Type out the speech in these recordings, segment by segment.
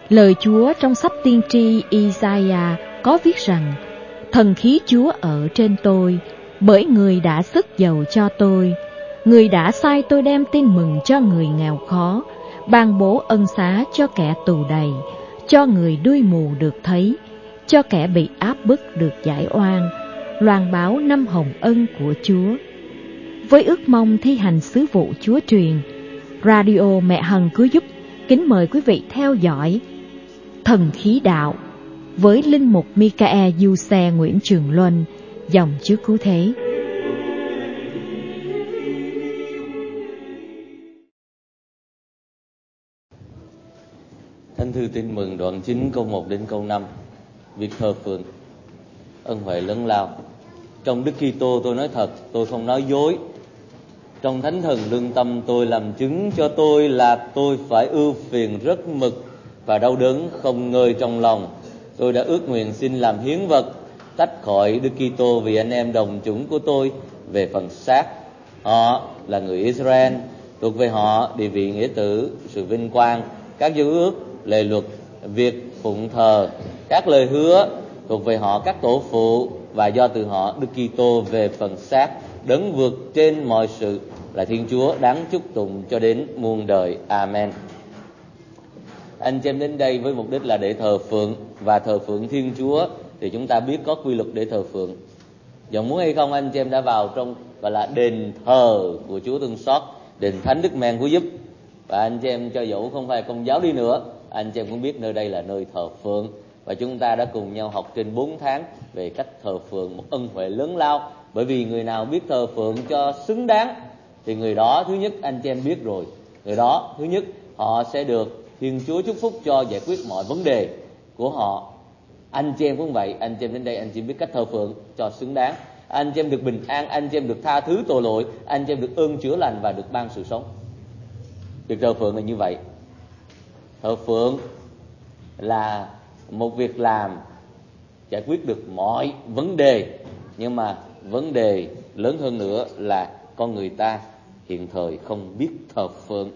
Lời Chúa trong sách tiên tri Isaiah có viết rằng: Thần khí Chúa ở trên tôi, bởi Người đã sức dầu cho tôi. Người đã sai tôi đem tin mừng cho người nghèo khó, ban bố ân xá cho kẻ tù đầy, cho người đuôi mù được thấy, cho kẻ bị áp bức được giải oan, loan báo năm hồng ân của Chúa. Với ước mong thi hành sứ vụ Chúa truyền, Radio Mẹ Hằng Cứu Giúp kính mời quý vị theo dõi Thần Khí Đạo với Linh mục Michael Du Xe Nguyễn Trường Luân, dòng trước cứu thế. Thánh thư Tin Mừng đoạn 9 câu 1 đến câu 5. Việc thờ phượng, ân huệ lớn lao. Trong Đức Kitô tôi nói thật, tôi không nói dối. Trong Thánh Thần lương tâm tôi làm chứng cho tôi là tôi phải ưu phiền rất mực và đau đớn không ngơi trong lòng. Tôi đã ước nguyện xin làm hiến vật tách khỏi Đức Kitô vì anh em đồng chủng của tôi về phần xác. Họ là người Israel, thuộc về họ địa vị nghĩa tử, sự vinh quang, các dấu ước, lề luật, việc phụng thờ, các lời hứa, thuộc về họ các tổ phụ, và do từ họ Đức Kitô về phần xác, đấng vượt trên mọi sự, là Thiên Chúa đáng chúc tụng cho đến muôn đời. Amen. Anh chị em đến đây với mục đích là để thờ phượng, và thờ phượng Thiên Chúa thì chúng ta biết có quy luật để thờ phượng. Dòng muốn hay không, anh chị em đã vào trong gọi là đền thờ của Chúa thương xót, đền Thánh Đức Mẹ Cứu Giúp. Và anh chị em cho dẫu không phải Công giáo đi nữa, anh chị em cũng biết nơi đây là nơi thờ phượng. Và chúng ta đã cùng nhau học trên 4 tháng về cách thờ phượng, một ân huệ lớn lao. Bởi vì người nào biết thờ phượng cho xứng đáng thì người đó, thứ nhất anh chị em biết rồi, người đó thứ nhất họ sẽ được Thiên Chúa chúc phúc cho giải quyết mọi vấn đề của họ. Anh chị em cũng vậy, anh chị em đến đây anh chị em biết cách thờ phượng cho xứng đáng. Anh chị em được bình an, anh chị em được tha thứ tội lỗi, anh chị em được ơn chữa lành và được ban sự sống. Việc thờ phượng là như vậy. Thờ phượng là một việc làm giải quyết được mọi vấn đề, nhưng mà vấn đề lớn hơn nữa là con người ta hiện thời không biết thờ phượng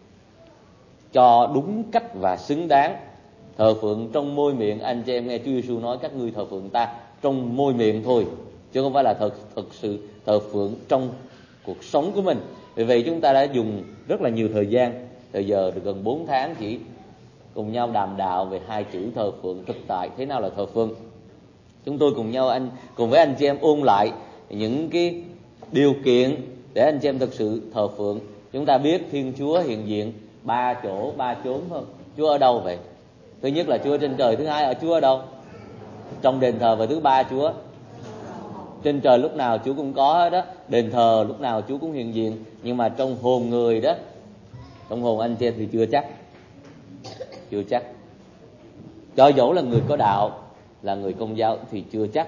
cho đúng cách và xứng đáng. Thờ phượng trong môi miệng, anh chị em nghe Chúa Giêsu nói các ngươi thờ phượng ta trong môi miệng thôi, chứ không phải là thật sự thờ phượng trong cuộc sống của mình. Vì vậy chúng ta đã dùng rất là nhiều thời gian, thời giờ được gần 4 tháng chỉ cùng nhau đàm đạo về hai chữ thờ phượng thực tại. Thế nào là thờ phượng? Chúng tôi cùng với anh chị em ôn lại những cái điều kiện để anh chị em thực sự thờ phượng. Chúng ta biết Thiên Chúa hiện diện 3 chỗ 3 chốn không? Chúa ở đâu vậy? Thứ nhất là Chúa trên trời, thứ hai ở Chúa ở đâu? Trong đền thờ, và thứ ba Chúa trên trời lúc nào Chúa cũng có hết đó. Đền thờ lúc nào Chúa cũng hiện diện, nhưng mà trong hồn người đó, trong hồn anh chị em thì chưa chắc. Cho dẫu là người có đạo, là người Công giáo thì chưa chắc.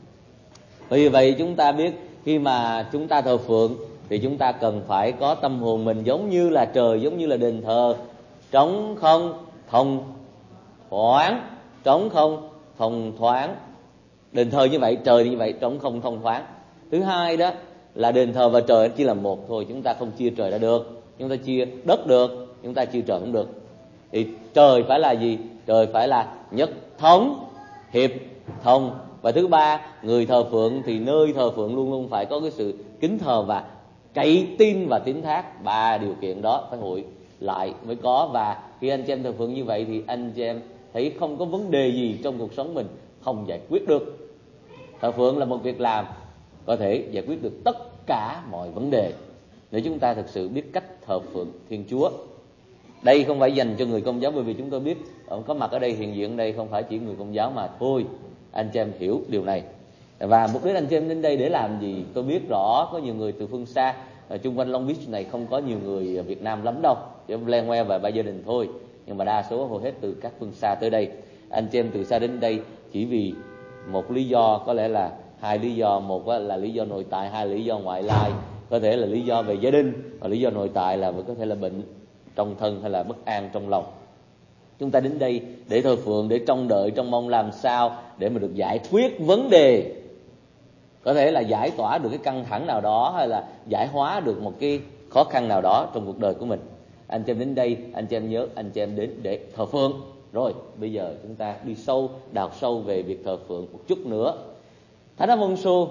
Vì vậy chúng ta biết khi mà chúng ta thờ phượng thì chúng ta cần phải có tâm hồn mình giống như là trời, giống như là đền thờ, trống không thông thoáng. Trống không thông thoáng. Đền thờ như vậy, trời như vậy, trống không thông thoáng. Thứ hai đó là đền thờ và trời chỉ là một thôi. Chúng ta không chia trời ra được, chúng ta chia đất được, chúng ta chia trời không được. Thì trời phải là gì? Trời phải là nhất thống, hiệp thông. Và thứ ba, người thờ phượng thì nơi thờ phượng luôn luôn phải có cái sự kính thờ và cậy tin và tín thác. 3 điều kiện đó phải hội lại mới có. Và khi anh chị em thờ phượng như vậy thì anh chị em thấy không có vấn đề gì trong cuộc sống mình không giải quyết được. Thờ phượng là một việc làm có thể giải quyết được tất cả mọi vấn đề nếu chúng ta thực sự biết cách thờ phượng Thiên Chúa. Đây không phải dành cho người Công giáo, bởi vì chúng tôi biết có mặt ở đây, hiện diện đây không phải chỉ người Công giáo mà thôi. Anh chị em hiểu điều này. Và mục đích anh chị em đến đây để làm gì? Tôi biết rõ có nhiều người từ phương xa, ở chung quanh Long Beach này không có nhiều người Việt Nam lắm đâu, chỉ len que và 3 gia đình thôi. Nhưng mà đa số hầu hết từ các phương xa tới đây. Anh chị em từ xa đến đây chỉ vì một lý do, có lẽ là 2 lý do. Một là lý do nội tại, 2 là lý do ngoại lai. Có thể là lý do về gia đình, và lý do nội tại là có thể là bệnh trong thân hay là bất an trong lòng. Chúng ta đến đây để thờ phượng, để trông đợi, trông mong làm sao để mà được giải quyết vấn đề, có thể là giải tỏa được cái căng thẳng nào đó, hay là giải hóa được một cái khó khăn nào đó trong cuộc đời của mình. Anh chị em đến đây, anh chị em nhớ, anh chị em đến để thờ phượng, Rồi bây giờ chúng ta đi sâu, đào sâu về việc thờ phượng một chút nữa. Thánh Alfonso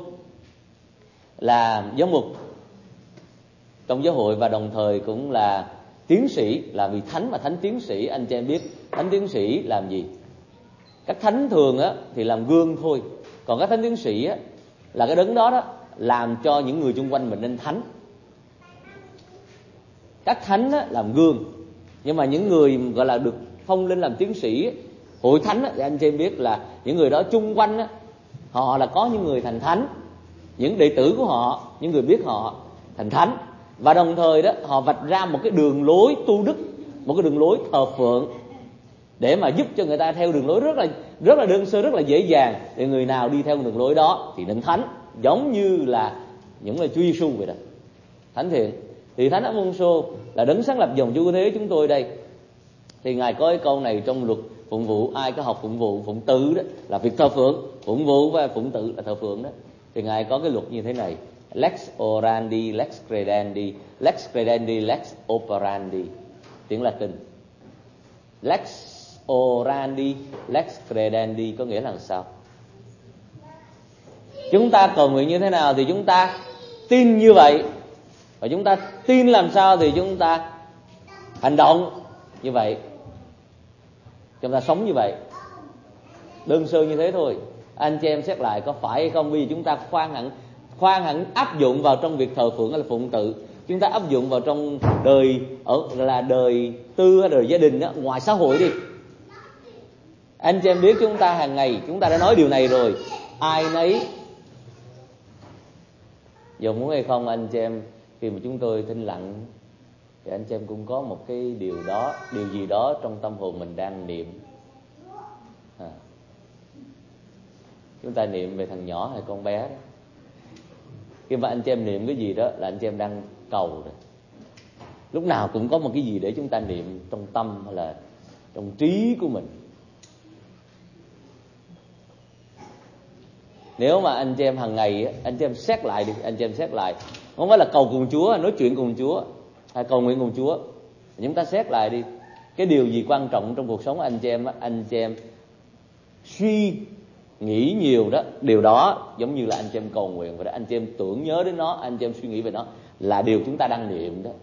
là giám mục trong giáo hội và đồng thời cũng là tiến sĩ, là vị thánh mà thánh tiến sĩ. Anh chị em biết thánh tiến sĩ làm gì? Các thánh thường á thì làm gương thôi, còn các thánh tiến sĩ á là cái đấng đó làm cho những người xung quanh mình nên thánh. Các thánh á làm gương, nhưng mà những người gọi là được phong lên làm tiến sĩ, hội thánh á, thì anh chị em biết là những người đó chung quanh á, họ là có những người thành thánh, những đệ tử của họ, những người biết họ thành thánh, và đồng thời đó họ vạch ra một cái đường lối tu đức, một cái đường lối thờ phượng để mà giúp cho người ta theo đường lối rất là đơn sơ, rất là dễ dàng. Để người nào đi theo đường lối đó thì nên thánh, giống như là những lời Chúa Giêsu vậy đó, thánh thiện. Thì Thánh Alfonso là đấng sáng lập dòng Chúa Cứu Thế chúng tôi đây. Thì ngài có cái câu này trong luật phụng vụ, ai có học phụng vụ phụng tự đó là việc thờ phượng, phụng vụ và phụng tự là thờ phượng đó. Thì ngài có cái luật như thế này: lex orandi, lex credendi, lex credendi, lex operandi. Tiếng Latin. Lex orandi, lex credendi có nghĩa là sao? Chúng ta cầu nguyện như thế nào thì chúng ta tin như vậy, và chúng ta tin làm sao thì chúng ta hành động như vậy, chúng ta sống như vậy. Đơn sơ như thế thôi. Anh chị em xét lại có phải hay không? Bây giờ chúng ta khoan hẳn áp dụng vào trong việc thờ phượng hay là phụng tự. Chúng ta áp dụng vào trong đời, là đời tư hay đời gia đình đó, ngoài xã hội đi. Anh chị em biết chúng ta hàng ngày chúng ta đã nói điều này rồi, ai nấy dù muốn hay không, anh chị em khi mà chúng tôi thinh lặng thì anh chị em cũng có một cái điều gì đó trong tâm hồn mình đang niệm. Chúng ta niệm về thằng nhỏ hay con bé đó. Khi mà anh chị em niệm cái gì đó là anh chị em đang cầu rồi. Lúc nào cũng có một cái gì để chúng ta niệm trong tâm hay là trong trí của mình. Nếu mà anh chị em hàng ngày anh chị em xét lại đi, anh chị em xét lại, không phải là cầu cùng Chúa, nói chuyện cùng Chúa hay cầu nguyện cùng Chúa, chúng ta xét lại đi, cái điều gì quan trọng trong cuộc sống anh chị em suy nghĩ nhiều đó, điều đó giống như là anh chị em cầu nguyện vậy đó, anh chị em tưởng nhớ đến nó, anh chị em suy nghĩ về nó là điều chúng ta đang niệm đó.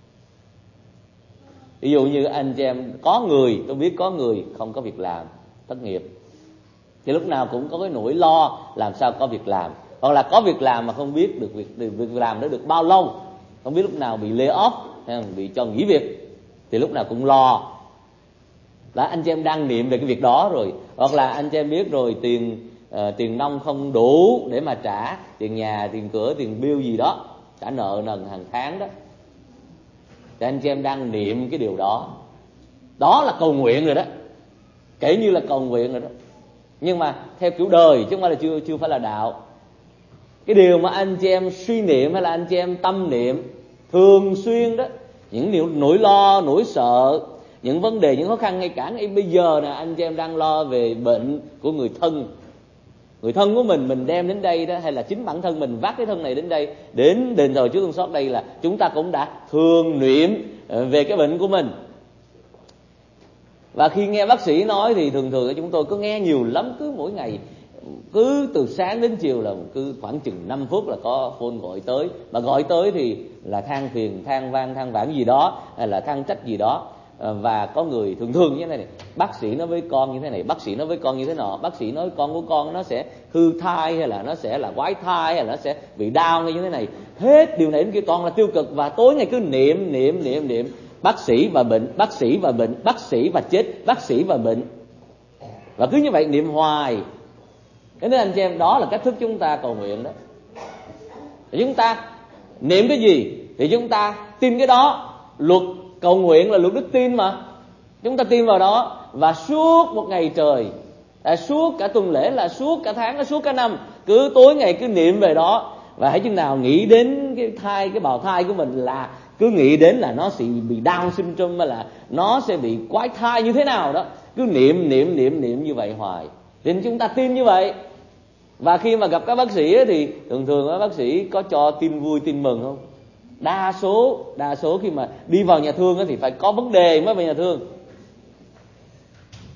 Ví dụ như anh chị em có người, tôi biết có người không có việc làm, thất nghiệp, thì lúc nào cũng có cái nỗi lo làm sao có việc làm, hoặc là có việc làm mà không biết được việc làm đó được bao lâu, không biết lúc nào bị lay off hay bị cho nghỉ việc, thì lúc nào cũng lo. Là anh chị em đang niệm về cái việc đó rồi. Hoặc là anh chị em biết rồi, tiền nong không đủ để mà trả tiền nhà, tiền cửa, tiền bill gì đó, trả nợ nần hàng tháng đó, thì anh chị em đang niệm cái điều đó. Đó là cầu nguyện rồi đó, kể như là cầu nguyện rồi đó. Nhưng mà theo kiểu đời chứ không phải là chưa phải là đạo. Cái điều mà anh chị em suy niệm hay là anh chị em tâm niệm thường xuyên đó, những điều nỗi lo, nỗi sợ, những vấn đề, những khó khăn, ngay cả ngay bây giờ nè, anh chị em đang lo về bệnh của người thân của mình đem đến đây đó, hay là chính bản thân mình vác cái thân này đến đây, đến đền thờ Chúa Thương Xót đây, là chúng ta cũng đã thường niệm về cái bệnh của mình. Và khi nghe bác sĩ nói thì thường chúng tôi có nghe nhiều lắm, cứ mỗi ngày, cứ từ sáng đến chiều là cứ khoảng chừng 5 phút là có phone gọi tới, mà gọi tới thì là than phiền, than vãn gì đó, hay là than trách gì đó. Và có người thường như thế này, bác sĩ nói với con như thế này, bác sĩ nói với con như thế nọ, bác sĩ nói con của con nó sẽ hư thai, hay là nó sẽ là quái thai, hay là nó sẽ bị đau như thế này, hết điều này đến kia toàn là tiêu cực. Và tối ngày cứ niệm bác sĩ và bệnh, bác sĩ và bệnh, bác sĩ và chết, bác sĩ và bệnh, và cứ như vậy niệm hoài. Thế nên anh chị em, đó là cách thức chúng ta cầu nguyện đó. Thì chúng ta niệm cái gì thì chúng ta tin cái đó. Luật cầu nguyện là luật đức tin mà, chúng ta tin vào đó, và suốt một ngày trời, suốt cả tuần lễ, là suốt cả tháng, là suốt cả năm, cứ tối ngày cứ niệm về đó. Và hãy chừng nào nghĩ đến cái bào thai của mình là cứ nghĩ đến là nó sẽ bị Down syndrome, hay là nó sẽ bị quái thai như thế nào đó, cứ niệm như vậy hoài. Nên chúng ta tin như vậy. Và khi mà gặp các bác sĩ ấy, thì thường các bác sĩ có cho tin vui tin mừng không? Đa số khi mà đi vào nhà thương ấy, thì phải có vấn đề mới vào nhà thương.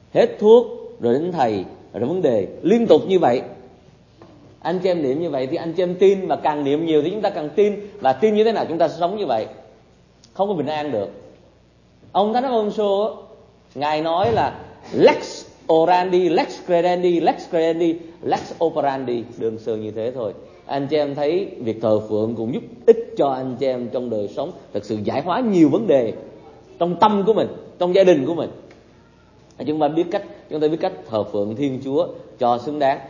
hết thuốc rồi đến thầy rồi đến vấn đề, liên tục như vậy. Anh chị em niệm như vậy thì anh chị em tin, và càng niệm nhiều thì chúng ta càng tin, và tin như thế nào chúng ta sẽ sống như vậy, không có bình an được. Ông Thánh Alfonso ngài nói là lex orandi, lex credendi, lex credendi, lex operandi, đơn sơ như thế thôi. Anh chị em thấy việc thờ phượng cũng giúp ích cho anh chị em trong đời sống, thật sự giải hóa nhiều vấn đề trong tâm của mình, trong gia đình của mình. Chúng ta biết cách thờ phượng Thiên Chúa cho xứng đáng.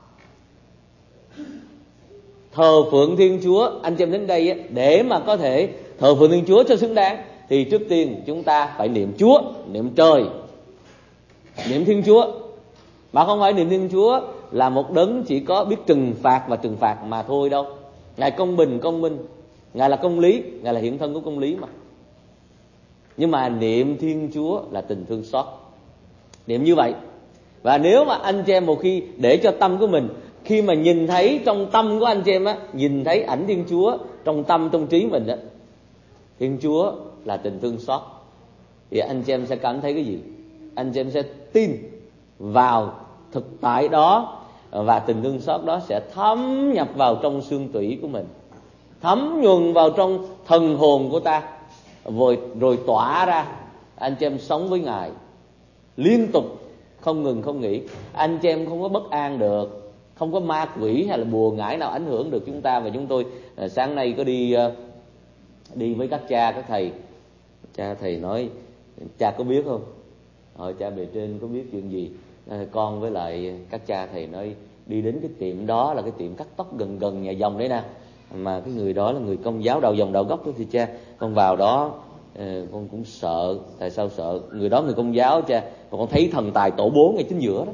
Thờ phượng Thiên Chúa, anh chị em đến đây để mà có thể thờ phượng Thiên Chúa cho xứng đáng thì trước tiên chúng ta phải niệm Chúa, niệm trời, niệm Thiên Chúa. Mà không phải niệm Thiên Chúa là một đấng chỉ có biết trừng phạt và trừng phạt mà thôi đâu. Ngài công bình, Ngài là công lý, Ngài là hiện thân của công lý mà. Nhưng mà niệm Thiên Chúa là tình thương xót. Niệm như vậy. Và nếu mà anh chị em một khi để cho tâm của mình, khi mà nhìn thấy trong tâm của anh chị em nhìn thấy ảnh Thiên Chúa trong tâm, trong trí mình Thiên Chúa là tình thương xót, thì anh chị em sẽ cảm thấy cái gì? Anh chị em sẽ tin vào thực tại đó, và tình thương xót đó sẽ thấm nhập vào trong xương tủy của mình, thấm nhuần vào trong thần hồn của ta, rồi tỏa ra. Anh chị em sống với Ngài liên tục, không ngừng không nghỉ. Anh chị em không có bất an được, không có ma quỷ hay là bùa ngải nào ảnh hưởng được chúng ta. Và chúng tôi sáng nay có đi với các cha, các thầy. Cha thầy nói: cha có biết không? Hỏi cha bề trên có biết chuyện gì? Con với lại các cha thầy nói đi đến cái tiệm đó là cái tiệm cắt tóc gần nhà dòng đấy nè, mà cái người đó là người Công giáo đầu dòng đầu gốc đó. Thì cha, con vào đó con cũng sợ. Tại sao sợ? Người đó người Công giáo cha, mà con thấy thần tài tổ 4 ngay chính giữa đó.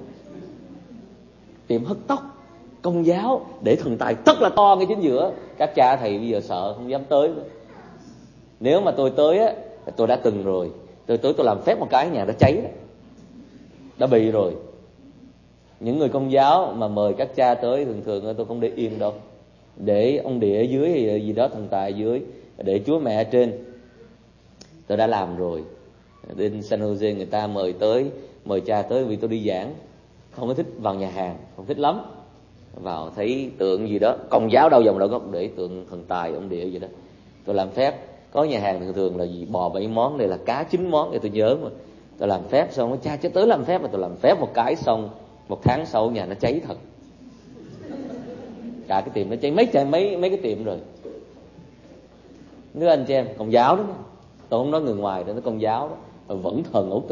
Tiệm hớt tóc Công giáo để thần tài rất là to ngay chính giữa. Các cha thầy bây giờ sợ không dám tới nữa. Nếu mà tôi tới tôi đã từng rồi. Tôi tới tôi làm phép một cái nhà đã cháy đó, đã bị rồi. Những người Công giáo mà mời các cha tới thường tôi không để yên đâu. Để ông địa ở dưới hay gì đó, thần tài ở dưới, để Chúa Mẹ ở trên. Tôi đã làm rồi. Đến San Jose người ta mời cha tới vì tôi đi giảng. Không có thích vào nhà hàng, không thích lắm. Vào thấy tượng gì đó Công giáo đầu dòng đầu gốc, để tượng thần tài ông địa gì đó. Tôi làm phép. Có nhà hàng thường là gì bò 7 món, đây là cá 9 món, thì tôi nhớ mà. Tôi làm phép xong, cha chứ tới làm phép, mà tôi làm phép một cái xong 1 tháng sau nhà nó cháy thật. Cả cái tiệm nó cháy, mấy cái tiệm rồi. Nếu anh chị em Công giáo đó, tôi không nói người ngoài đó, nó Công giáo đó, vẫn thần ấu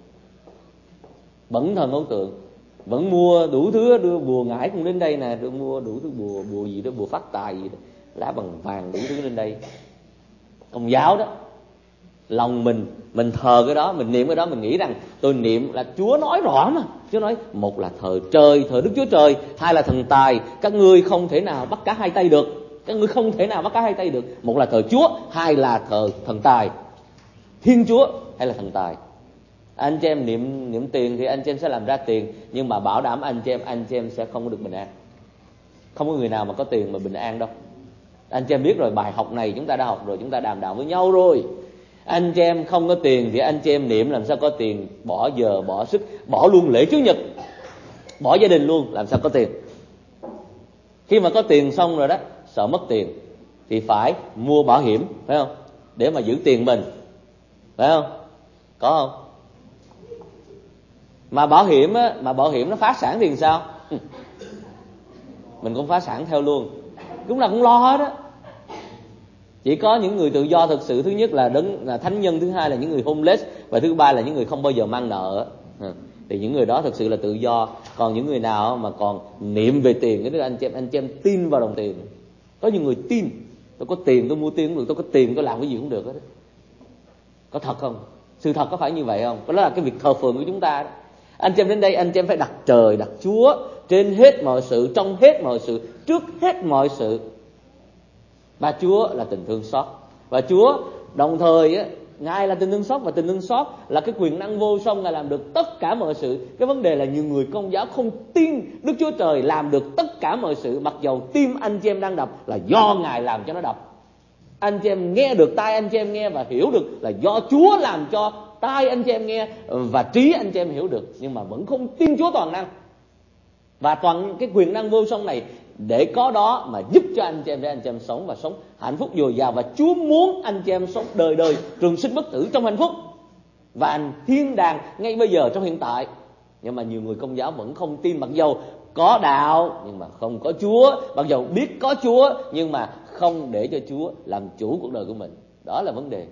tượng, vẫn mua đủ thứ, đưa bùa ngải cũng đến đây nè, đưa mua đủ thứ bùa gì đó, bùa phát tài gì đó, lá bằng vàng đủ thứ lên đây. Công giáo đó, lòng mình thờ cái đó, mình niệm cái đó, mình nghĩ rằng tôi niệm là Chúa nói rõ mà. Chúa nói một là thờ trời, thờ Đức Chúa Trời, hai là thần tài, các ngươi không thể nào bắt cả hai tay được. Một là thờ Chúa, hai là thờ thần tài, Thiên Chúa hay là thần tài. Anh chị em niệm tiền thì anh chị em sẽ làm ra tiền, nhưng mà bảo đảm anh chị em sẽ không có được bình an. Không có người nào mà có tiền mà bình an đâu. Anh chị em biết rồi, bài học này chúng ta đã học rồi, chúng ta đàm đạo với nhau rồi. Anh chị em không có tiền thì anh chị em niệm làm sao có tiền, bỏ giờ bỏ sức, bỏ luôn lễ Chủ nhật, bỏ gia đình luôn, làm sao có tiền. Khi mà có tiền xong rồi đó, sợ mất tiền thì phải mua bảo hiểm, phải không? Để mà giữ tiền mình, phải không? Có không? Mà bảo hiểm nó phá sản thì sao? Mình cũng phá sản theo luôn. Chúng ta cũng lo hết á. Chỉ có những người tự do thực sự, thứ nhất là thánh nhân, thứ hai là những người homeless, và thứ ba là những người không bao giờ mang nợ. Thì những người đó thực sự là tự do. Còn những người nào mà còn niệm về tiền, cái anh chị em tin vào đồng tiền. Có những người tin, tôi có tiền tôi mua tiền cũng được, tôi có tiền tôi làm cái gì cũng được hết. Có thật không? Sự thật có phải như vậy không? Đó là cái việc thờ phượng của chúng ta đó. Anh chị em đến đây, anh chị em phải đặt trời, đặt Chúa trên hết mọi sự, trong hết mọi sự, trước hết mọi sự. Và Chúa là tình thương xót. Và Chúa đồng thời Ngài là tình thương xót, và tình thương xót là cái quyền năng vô song, Ngài làm được tất cả mọi sự. Cái vấn đề là nhiều người Công giáo không tin Đức Chúa Trời làm được tất cả mọi sự, mặc dầu tim anh chị em đang đập là do Ngài làm cho nó đập. Anh chị em nghe được, tai anh chị em nghe và hiểu được là do Chúa làm cho tai anh chị em nghe và trí anh chị em hiểu được, nhưng mà vẫn không tin Chúa toàn năng. Và toàn cái quyền năng vô song này để có đó mà giúp cho anh chị em, để anh chị em sống và sống hạnh phúc dồi dào. Và Chúa muốn anh chị em sống đời đời trường sinh bất tử trong hạnh phúc và thiên đàng ngay bây giờ trong hiện tại. Nhưng mà nhiều người Công giáo vẫn không tin, mặc dầu có đạo nhưng mà không có Chúa, mặc dầu biết có Chúa nhưng mà không để cho Chúa làm chủ cuộc đời của mình. Đó là vấn đề.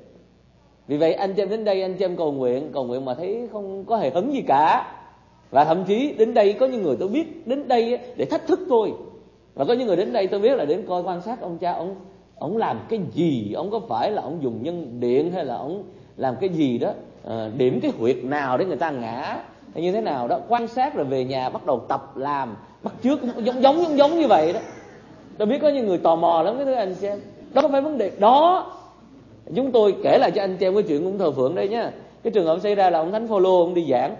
Vì vậy anh chị em đến đây, anh chị em cầu nguyện mà thấy không có hề hứng gì cả. Và thậm chí đến đây có những người tôi biết đến đây để thách thức tôi, và có những người đến đây tôi biết là đến coi quan sát ông cha ông làm cái gì, ông có phải là ông dùng nhân điện hay là ông làm cái gì đó, điểm cái huyệt nào để người ta ngã hay như thế nào đó, quan sát rồi về nhà bắt đầu tập làm, bắt chước giống như vậy đó. Tôi biết có những người tò mò lắm cái thứ anh chị em. Đó không phải vấn đề đó. Chúng tôi kể lại cho anh chị em cái chuyện của ông thờ phượng đây nhá. Cái trường hợp xảy ra là ông Thánh Phaolô ông đi giảng,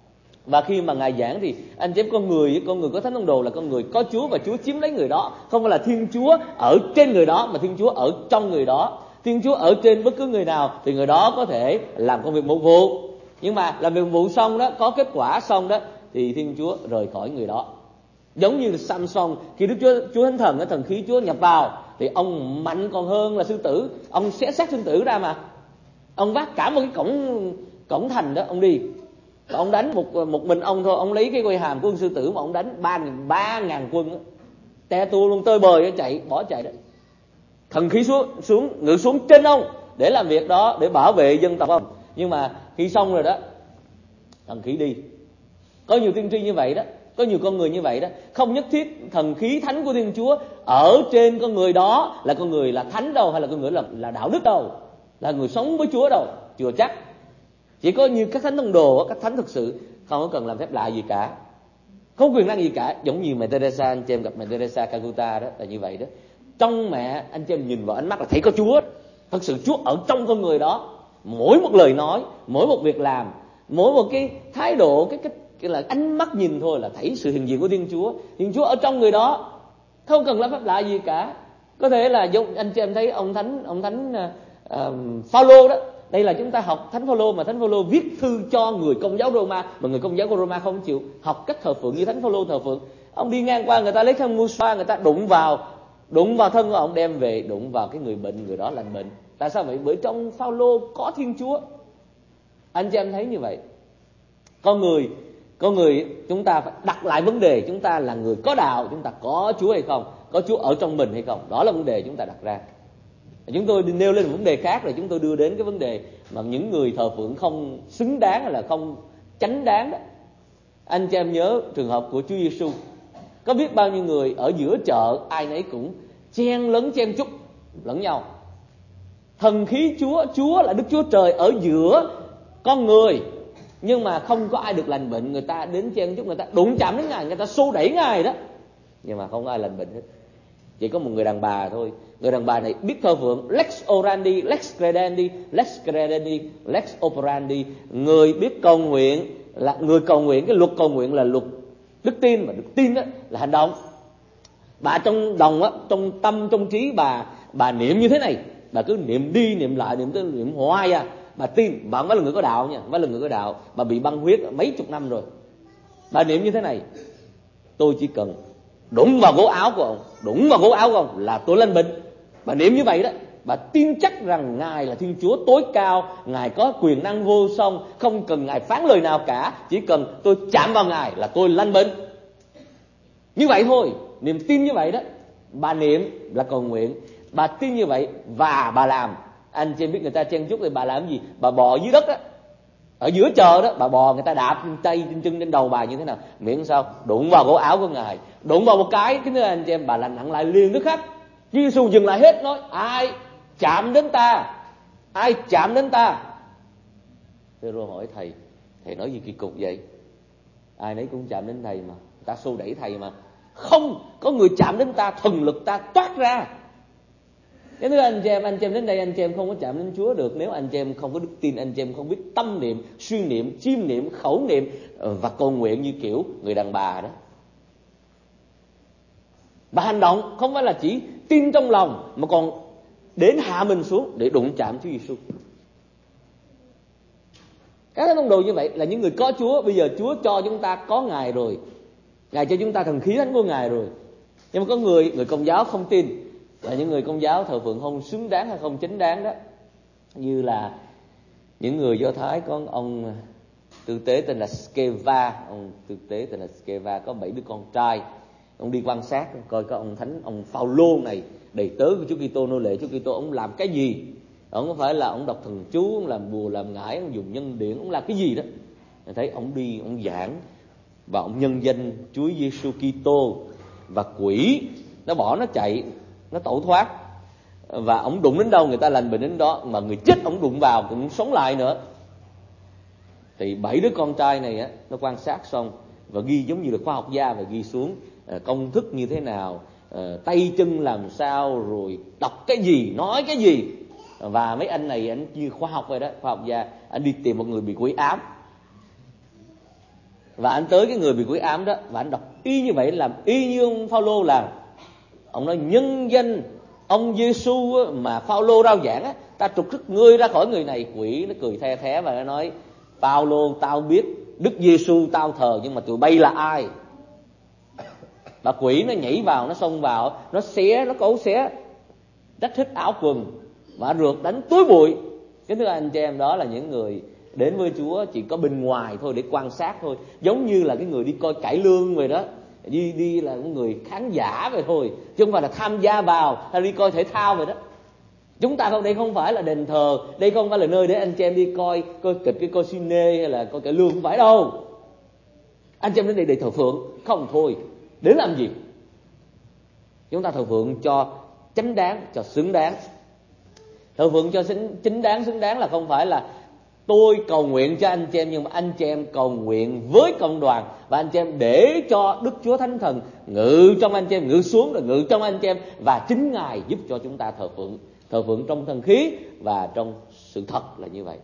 và khi mà ngài giảng thì anh chị em, con người có thánh tông đồ là con người có Chúa và Chúa chiếm lấy người đó. Không phải là Thiên Chúa ở trên người đó, mà Thiên Chúa ở trong người đó. Thiên Chúa ở trên bất cứ người nào thì người đó có thể làm công việc mục vụ. Nhưng mà làm việc mục vụ xong đó, có kết quả xong đó, thì Thiên Chúa rời khỏi người đó. Giống như là Samson, khi Đức Chúa Thánh Thần, thần khí Chúa nhập vào thì ông mạnh còn hơn là sư tử. Ông xé xác sư tử ra mà. Ông vác cả một cái cổng thành đó ông đi. Ông đánh một mình ông thôi, ông lấy cái quai hàm của con sư tử mà ông đánh 3.000 quân đó. Te tua luôn, tơi bời bỏ chạy đó. Thần khí ngự xuống trên ông để làm việc đó, để bảo vệ dân tộc ông. Nhưng mà khi xong rồi đó, thần khí đi. Có nhiều tiên tri như vậy đó, có nhiều con người như vậy đó. Không nhất thiết thần khí thánh của Thiên Chúa ở trên con người đó là con người là thánh đâu, hay là con người là đạo đức đâu, là người sống với Chúa đâu, chưa chắc. Chỉ có như các thánh tông đồ, các thánh thực sự không có cần làm phép lạ gì cả, không quyền năng gì cả. Giống như mẹ Teresa, anh chị em gặp mẹ Teresa Calcutta đó là như vậy đó. Trong mẹ anh chị em nhìn vào ánh mắt là thấy có Chúa. Thật sự Chúa ở trong con người đó. Mỗi một lời nói, mỗi một việc làm, mỗi một cái thái độ, cái là ánh mắt nhìn thôi là thấy sự hiện diện của Thiên Chúa. Thiên Chúa ở trong người đó, không cần làm phép lạ gì cả. Có thể là giống anh chị em thấy ông thánh Phaolô đó. Đây là chúng ta học Thánh Phaolô, mà Thánh Phaolô viết thư cho người Công giáo Roma, mà người Công giáo của Roma không chịu học cách thờ phượng như Thánh Phaolô thờ phượng. Ông đi ngang qua, người ta lấy khăn mua xoa, người ta đụng vào thân của ông, đem về đụng vào cái người bệnh, người đó lành bệnh. Tại sao vậy? Bởi trong Phaolô có Thiên Chúa. Anh chị em thấy như vậy. Con người chúng ta phải đặt lại vấn đề, chúng ta là người có đạo, chúng ta có Chúa hay không, có Chúa ở trong mình hay không. Đó là vấn đề chúng ta đặt ra. Chúng tôi nêu lên một vấn đề khác, rồi chúng tôi đưa đến cái vấn đề mà những người thờ phượng không xứng đáng hay là không chánh đáng đó. Anh chị em nhớ trường hợp của Chúa Giêsu. Có biết bao nhiêu người ở giữa chợ, ai nấy cũng chen lấn chen chúc lẫn nhau. Thần khí Chúa là Đức Chúa Trời ở giữa con người, nhưng mà không có ai được lành bệnh. Người ta đến chen chúc, người ta đụng chạm đến Ngài, người ta xô đẩy Ngài đó, nhưng mà không có ai lành bệnh hết. Chỉ có một người đàn bà thôi. Người đàn bà này biết thờ phượng lex orandi, lex credendi, lex operandi. Người biết cầu nguyện là người cầu nguyện. Cái luật cầu nguyện là luật đức tin, mà đức tin đó là hành động. Bà trong lòng á, trong tâm trong trí bà niệm như thế này, bà cứ niệm đi niệm lại, niệm hoài à. Bà tin, bà không phải là người có đạo nha, không phải là người có đạo. Bà bị băng huyết mấy chục năm rồi. Bà niệm như thế này: tôi chỉ cần đụng vào gấu áo của ông là tôi lên bệnh. Bà niệm như vậy đó. Bà tin chắc rằng Ngài là Thiên Chúa tối cao, Ngài có quyền năng vô song, không cần Ngài phán lời nào cả, chỉ cần tôi chạm vào Ngài là tôi lành bệnh. Như vậy thôi, niềm tin như vậy đó. Bà niệm là cầu nguyện, bà tin như vậy và bà làm. Anh chị biết người ta chen chúc thì bà làm gì? Bà bò dưới đất á, ở giữa chợ đó, bà bò, người ta đạp tay chân trên đầu bà như thế nào, miễn sao đụng vào cổ áo của Ngài, đụng vào một cái thứ anh chị em, bà lành nặng lại liền tức khắc. Chúa Giêsu dừng lại hết, nói: ai chạm đến ta? Phêrô hỏi: thầy nói gì kỳ cục vậy? Ai nấy cũng chạm đến thầy mà, ta xô đẩy thầy mà. Không, có người chạm đến ta, thần lực ta toát ra. Cái thứ anh chị em đến đây, anh chị em không có chạm đến Chúa được nếu anh chị em không có đức tin, anh chị em không biết tâm niệm, suy niệm, chiêm niệm, khẩu niệm và cầu nguyện như kiểu người đàn bà đó. Bà hành động không phải là chỉ tin trong lòng, mà còn đến hạ mình xuống để đụng chạm Chúa Giêsu. Các thánh tông đồ như vậy là những người có Chúa. Bây giờ Chúa cho chúng ta có Ngài rồi, Ngài cho chúng ta thần khí thánh của Ngài rồi. Nhưng mà có người Công giáo không tin, là những người Công giáo thờ phượng không xứng đáng hay không chính đáng đó. Như là những người Do Thái, có ông tư tế tên là Skeva. Ông tư tế tên là Skeva có 7 đứa con trai. Ông đi quan sát coi có ông thánh, ông Phaolô này, đầy tớ của Chúa Kitô, nô lệ Chúa Kitô, ông làm cái gì? Ông không phải là ông đọc thần chú, ông làm bùa làm ngải, ông dùng nhân điển, ông làm cái gì đó. Thấy ông đi, ông giảng và ông nhân danh Chúa Giêsu Kitô, và quỷ nó bỏ nó chạy, nó tẩu thoát, và ông đụng đến đâu người ta lành bệnh đến đó, mà người chết ông đụng vào cũng sống lại nữa. Thì 7 đứa con trai này á, nó quan sát xong và ghi giống như là khoa học gia, và ghi xuống công thức như thế nào, tay chân làm sao, rồi đọc cái gì, nói cái gì. Và mấy anh này anh như khoa học vậy đó, khoa học gia, anh đi tìm một người bị quỷ ám, và anh tới cái người bị quỷ ám đó, và anh đọc y như vậy, làm y như ông Phaolô làm. Ông nói nhân danh ông Giêsu mà Phaolô rao giảng á, ta trục xuất ngươi ra khỏi người này. Quỷ nó cười the thé và nó nói: Phaolô, tao biết Đức Giêsu tao thờ, nhưng mà tụi bay là ai? Và quỷ nó nhảy vào, nó xông vào, nó xé, nó cấu xé, rách hết áo quần và rượt đánh túi bụi. Cái thứ anh chị em, đó là những người đến với Chúa chỉ có bên ngoài thôi, để quan sát thôi, giống như là cái người đi coi cải lương vậy đó, đi là một người khán giả vậy thôi, chứ không phải là tham gia vào hay đi coi thể thao vậy đó. Chúng ta không, đây không phải là đền thờ, đây không phải là nơi để anh chị em đi coi kịch, coi cine hay là coi cải lương, không phải đâu. Anh chị em đến đây để thờ phượng không thôi, đến làm gì? Chúng ta thờ phượng cho chánh đáng, cho xứng đáng. Thờ phượng cho chính đáng, xứng đáng là không phải là tôi cầu nguyện cho anh chị em, nhưng mà anh chị em cầu nguyện với cộng đoàn, và anh chị em để cho Đức Chúa Thánh Thần ngự trong anh chị em, ngự xuống rồi ngự trong anh chị em, và chính Ngài giúp cho chúng ta thờ phượng trong thần khí và trong sự thật là như vậy.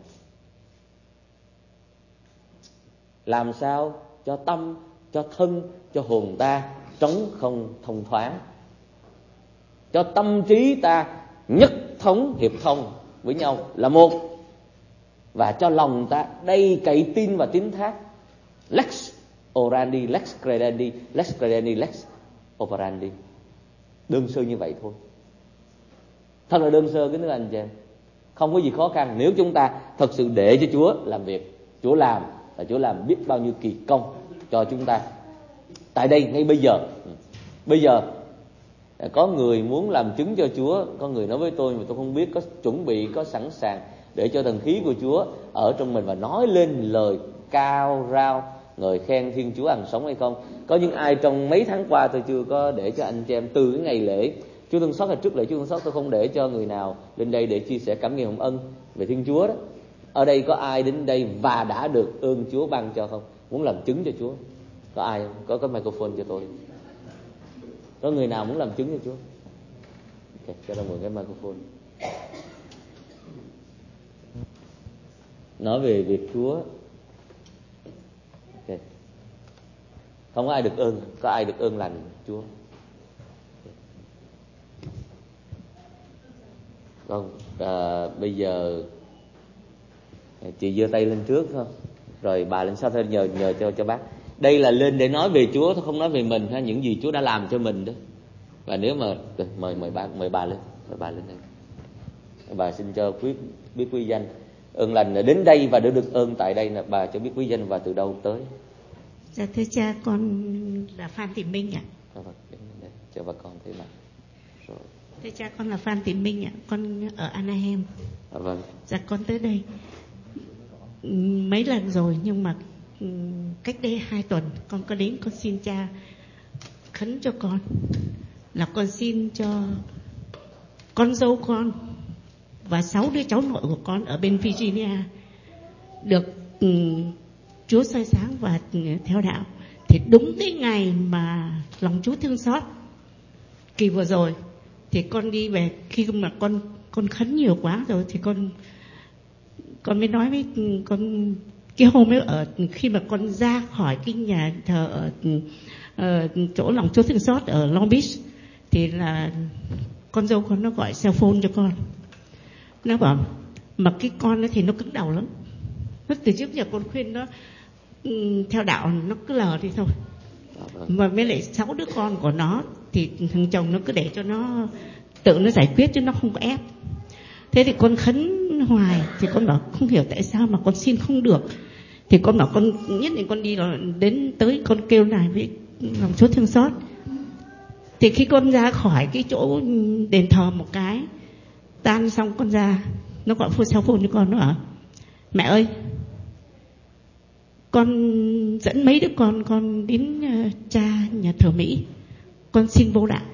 Làm sao cho tâm, cho thân, cho hồn ta trống không thông thoáng, cho tâm trí ta nhất thống hiệp thông với nhau là một, và cho lòng ta đầy cậy tin và tín thác. Lex orandi, lex credendi, lex credendi, lex operandi. Đơn sơ như vậy thôi, thật là đơn sơ cái nước anh chị em, không có gì khó khăn. Nếu chúng ta thật sự để cho Chúa làm việc, Chúa làm, và Chúa làm biết bao nhiêu kỳ công cho chúng ta. Tại đây ngay bây giờ có người muốn làm chứng cho Chúa. Có người nói với tôi mà tôi không biết có chuẩn bị, có sẵn sàng để cho thần khí của Chúa ở trong mình và nói lên lời cao rao ngợi khen Thiên Chúa hằng sống hay không. Có những ai trong mấy tháng qua tôi chưa có để cho anh chị em, từ cái ngày lễ Chúa Thương Xót hay trước lễ Chúa Thương Xót, tôi không để cho người nào lên đây để chia sẻ cảm nghiệm hồng ân về Thiên Chúa đó. Ở đây có ai đến đây và đã được ơn Chúa ban cho không? Muốn làm chứng cho Chúa? Có ai không? Có microphone cho tôi. Có người nào muốn làm chứng cho Chúa? Okay, cho tôi mượn cái microphone. Nói về việc Chúa. Okay. Không có ai được ơn, có ai được ơn lành Chúa? Không. Bây giờ chị giơ tay lên trước không? Rồi bà lên sau thôi, nhờ cho bác. Đây là lên để nói về Chúa thôi, không nói về mình ha, những gì Chúa đã làm cho mình đó. Và nếu mà mời bà lên đây. Bà xin cho biết quý danh. Ơn lành là đến đây và được ơn tại đây, là bà cho biết quý danh và từ đâu tới. Dạ thưa cha, con là Phan Thị Minh ạ. Đây, cho bà con thấy mặt. Rồi. Thưa cha, con là Phan Thị Minh ạ, con ở Anaheim. Vâng. Dạ con tới đây mấy lần rồi, nhưng mà cách đây 2 tuần con có đến, con xin cha khấn cho con, là con xin cho con dâu con và 6 đứa cháu nội của con ở bên Virginia được Chúa soi sáng và theo đạo. Thì đúng cái ngày mà lòng Chúa thương xót kỳ vừa rồi thì con đi về, khi mà con khấn nhiều quá rồi thì con mới nói với con cái hôm ấy, ở khi mà con ra khỏi cái nhà thờ ở chỗ lòng Chúa thương xót ở Long Beach, thì là con dâu con nó gọi cell phone cho con, nó bảo mà cái con đó thì nó cứng đầu lắm, Từ trước giờ con khuyên nó theo đạo nó cứ lờ đi thôi. Mà với lại 6 đứa con của nó thì thằng chồng nó cứ để cho nó tự nó giải quyết chứ nó không có ép. Thế thì con khấn hoài thì con bảo không hiểu tại sao mà con xin không được. Thì con bảo con nhất định con đi đến tới con kêu này với lòng Chúa thương xót. Thì khi con ra khỏi cái chỗ đền thờ một cái, tan xong con ra, nó gọi phone cho con, nó bảo mẹ ơi, con dẫn mấy đứa con đến cha nhà thờ Mỹ, con xin vô đạo.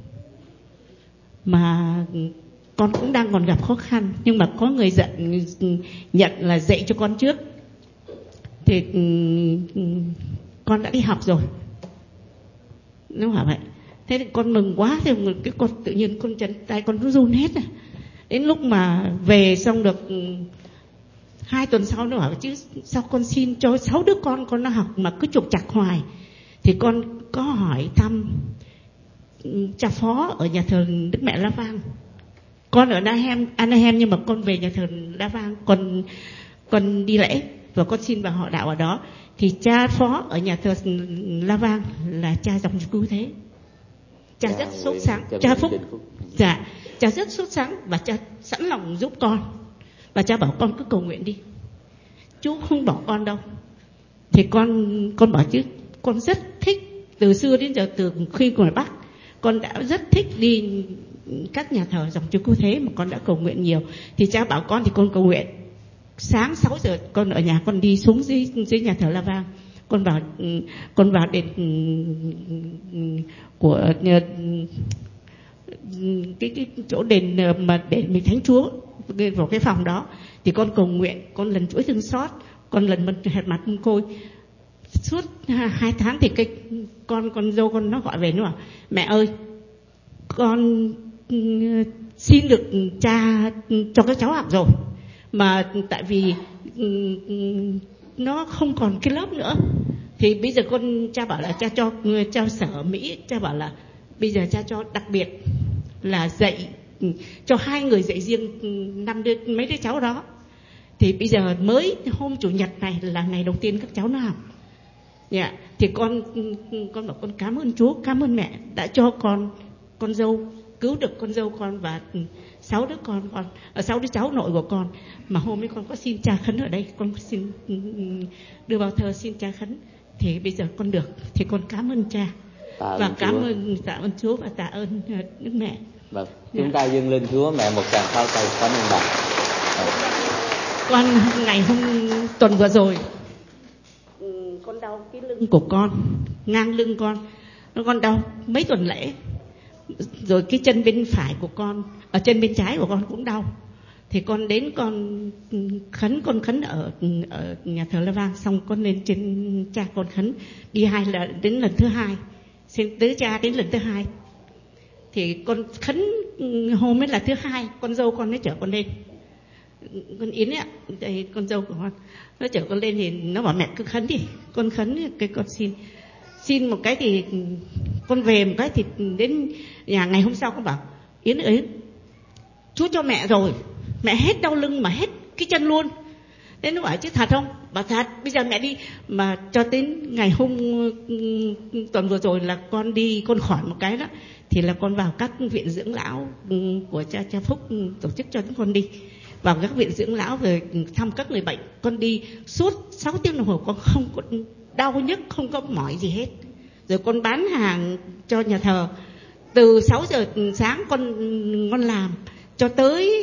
Mà con cũng đang còn gặp khó khăn, nhưng mà có người nhận là dạy cho con trước. Thì con đã đi học rồi. Nó bảo vậy. Thế thì con mừng quá, thì cái con tự nhiên con chân tay con nó run hết. Đến lúc mà về xong được 2 tuần sau nó bảo chứ sao con xin cho 6 đứa con nó học mà cứ trục trặc hoài. Thì con có hỏi thăm cha phó ở nhà thờ Đức Mẹ La Vang. Con ở Anaheim nhưng mà con về nhà thờ La Vang, con đi lễ và con xin vào họ đạo ở đó. Thì cha phó ở nhà thờ La Vang là cha dòng cứu thế. Cha rất sốt sáng, cha Phúc. Dạ, cha rất sốt sáng và cha sẵn lòng giúp con. Và cha bảo con cứ cầu nguyện đi, chú không bỏ con đâu. Thì con bảo chứ con rất thích, từ xưa đến giờ, từ khi ngoài Bắc con đã rất thích đi các nhà thờ dòng Chúa Cứu Thế mà con đã cầu nguyện nhiều. Thì cha bảo con thì con cầu nguyện. Sáng 6 giờ con ở nhà, con đi xuống dưới nhà thờ La Vang. Con vào đền của cái chỗ đền mà để mình Thánh Chúa, vào cái phòng đó. Thì con cầu nguyện, con lần chuỗi thương xót, con lần hạt mặt côi. Suốt 2 tháng thì cái con dâu con nó gọi về nó bảo mẹ ơi, con xin được cha cho các cháu học rồi, mà tại vì nó không còn cái lớp nữa. Thì bây giờ cha bảo là cha cho sở Mỹ, cha bảo là bây giờ cha cho đặc biệt là dạy cho 2 người dạy riêng mấy đứa cháu đó. Thì bây giờ mới hôm Chủ nhật này là ngày đầu tiên các cháu nó học. Dạ, thì con bảo con cảm ơn Chúa, cảm ơn mẹ đã cho con dâu, cứu được con dâu con và 6 đứa 6 đứa cháu nội của con. Mà hôm ấy con có xin cha khấn ở đây, con xin đưa vào thờ xin cha khấn. Thì bây giờ con được, thì con cảm ơn cha và tạ ơn Chúa và tạ ơn Đức Mẹ. Vâng, chúng ta dâng lên Chúa Mẹ một tràng pháo tay cảm ơn bà. Con ngày hôm tuần vừa rồi, con đau cái lưng của con, ngang lưng con đau mấy tuần lễ. Rồi cái chân bên phải của con, ở chân bên trái của con cũng đau. Thì con đến con khấn ở nhà thờ La Vang, xong con lên trên cha con khấn đi đến lần thứ 2, xin tới cha đến lần thứ 2. Thì con khấn hôm ấy là thứ 2, con dâu con nó chở con lên, con Yến ạ, con dâu của con nó chở con lên. Thì nó bảo mẹ cứ khấn đi, con khấn cái con xin một cái. Thì con về một cái thì đến nhà ngày hôm sau con bảo Yến ơi, Chúa cho mẹ rồi, mẹ hết đau lưng mà hết cái chân luôn. Thế nó bảo chứ thật không? Bảo thật. Bây giờ mẹ đi. Mà cho đến ngày hôm tuần vừa rồi là con đi, con khỏi một cái đó, thì là con vào các viện dưỡng lão của cha Phúc tổ chức cho chúng con đi vào các viện dưỡng lão về thăm các người bệnh. Con đi suốt 6 tiếng đồng hồ, con không có đau nhức, không có mỏi gì hết. Rồi con bán hàng cho nhà thờ, từ 6 giờ sáng con làm cho tới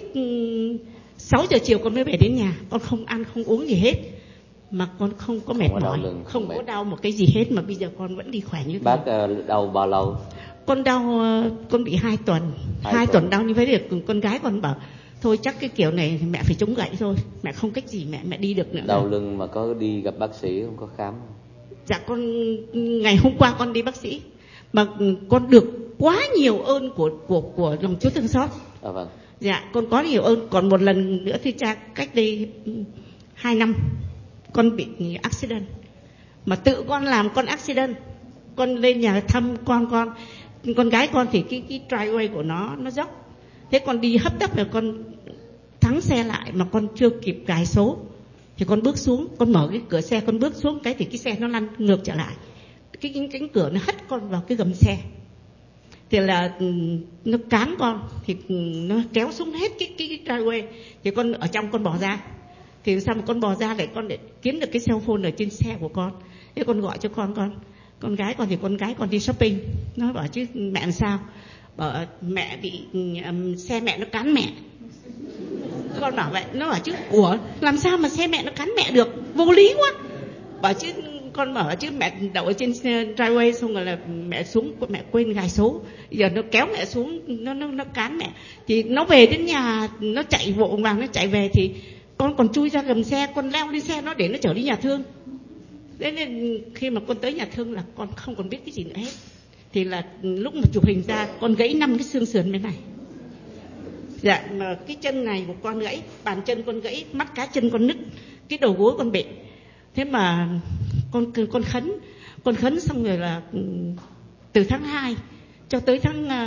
6 giờ chiều con mới về đến nhà. Con không ăn không uống gì hết, mà con không có mệt mỏi, không có đau một cái gì hết, mà bây giờ con vẫn đi khỏe như thế. Bác đau bao lâu? Con đau, con bị 2 tuần. 2 tuần đau như vậy. Được con gái con bảo thôi chắc cái kiểu này mẹ phải chống gậy thôi, mẹ không cách gì mẹ đi được nữa. Đau lưng mà có đi gặp bác sĩ không, có khám không? Dạ con ngày hôm qua con đi bác sĩ, mà con được quá nhiều ơn của lòng Chúa thương xót. Vâng. Dạ con có nhiều ơn. Còn một lần nữa thì cha cách đây 2 năm con bị accident, mà tự con làm con accident. Con lên nhà thăm con gái con thì cái driveway của nó dốc. Thế con đi hấp tấp rồi con thắng xe lại mà con chưa kịp cài số, Thì con bước xuống, con mở cái cửa xe, con bước xuống cái thì cái xe nó lăn ngược trở lại, cái cánh cửa nó hất con vào cái gầm xe. Thì là nó cán con, thì nó kéo xuống hết cái driveway. Thì con ở trong con bò ra. Thì sao mà con bò ra để con để kiếm được cái cell phone ở trên xe của con. Thế con gọi cho con gái con, thì con gái con đi shopping. Nó bảo chứ mẹ làm sao? Bảo mẹ bị xe mẹ nó cán mẹ. Con bảo vậy, nó bảo chứ ủa làm sao mà xe mẹ nó cán mẹ được, vô lý quá. Bảo chứ con bảo chứ mẹ đậu ở trên driveway xong rồi là mẹ xuống, mẹ quên gài số, giờ nó kéo mẹ xuống, nó cán mẹ. Thì nó về đến nhà, nó chạy vội vàng, nó chạy về thì con còn chui ra gầm xe, con leo lên xe nó để nó chở đi nhà thương. Thế nên khi mà con tới nhà thương là con không còn biết cái gì nữa hết. Thì là lúc mà chụp hình ra con gãy 5 cái xương sườn bên này. Dạ, mà cái chân này của con gãy, bàn chân con gãy, mắt cá chân con nứt, cái đầu gối con bị. Thế mà con khấn xong rồi là từ tháng 2 cho tới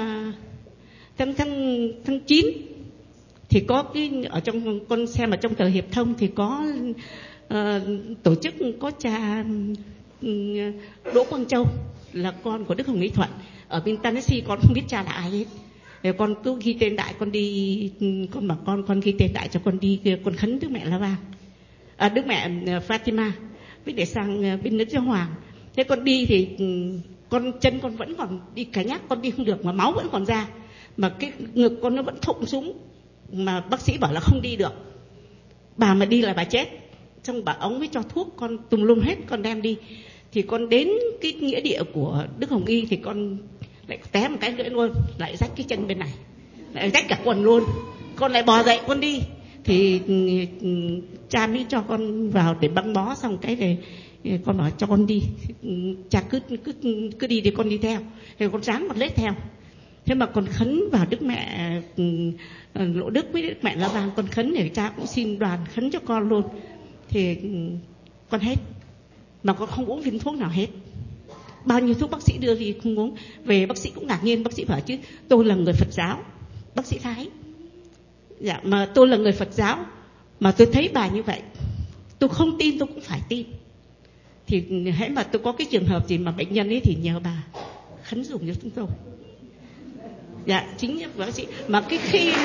tháng 9 thì có cái ở trong con xem ở trong tờ Hiệp Thông thì có tổ chức có cha Đỗ Quang Châu là con của Đức Hồng Mỹ Thuận ở bên Tennessee. Con không biết cha là ai hết. Rồi con cứ ghi tên đại, con đi, con bảo con ghi tên đại cho con đi, con khấn Đức Mẹ La Vang, Đức Mẹ Fatima, biết để sang bên Đức Giáo Hoàng. Thế con đi thì con chân con vẫn còn đi cả nhắc, con đi không được mà máu vẫn còn ra, mà cái ngực con nó vẫn thụng xuống, mà bác sĩ bảo là không đi được, bà mà đi là bà chết. Xong bà ông mới cho thuốc con tùm lum hết, con đem đi. Thì con đến cái nghĩa địa của Đức Hồng Y thì con lại té một cái nữa luôn, lại rách cái chân bên này, lại rách cả quần luôn. Con lại bò dậy con đi, thì cha mới cho con vào để băng bó. Xong cái này con bảo cho con đi, cha cứ đi để con đi theo. Thì con ráng con lết theo. Thế mà con khấn vào Đức Mẹ Lộ Đức với Đức Mẹ La Vang, con khấn để cha cũng xin đoàn khấn cho con luôn. Thì con hết, mà con không uống viên thuốc nào hết. Bao nhiêu thuốc bác sĩ đưa thì không uống. Về bác sĩ cũng ngạc nhiên, bác sĩ bảo chứ tôi là người Phật giáo, bác sĩ Thái. Dạ, mà tôi là người Phật giáo mà tôi thấy bà như vậy, tôi không tin tôi cũng phải tin. Thì hễ mà tôi có cái trường hợp gì mà bệnh nhân ấy thì nhờ bà khấn dùng cho chúng tôi. Dạ, chính là bác sĩ. Mà cái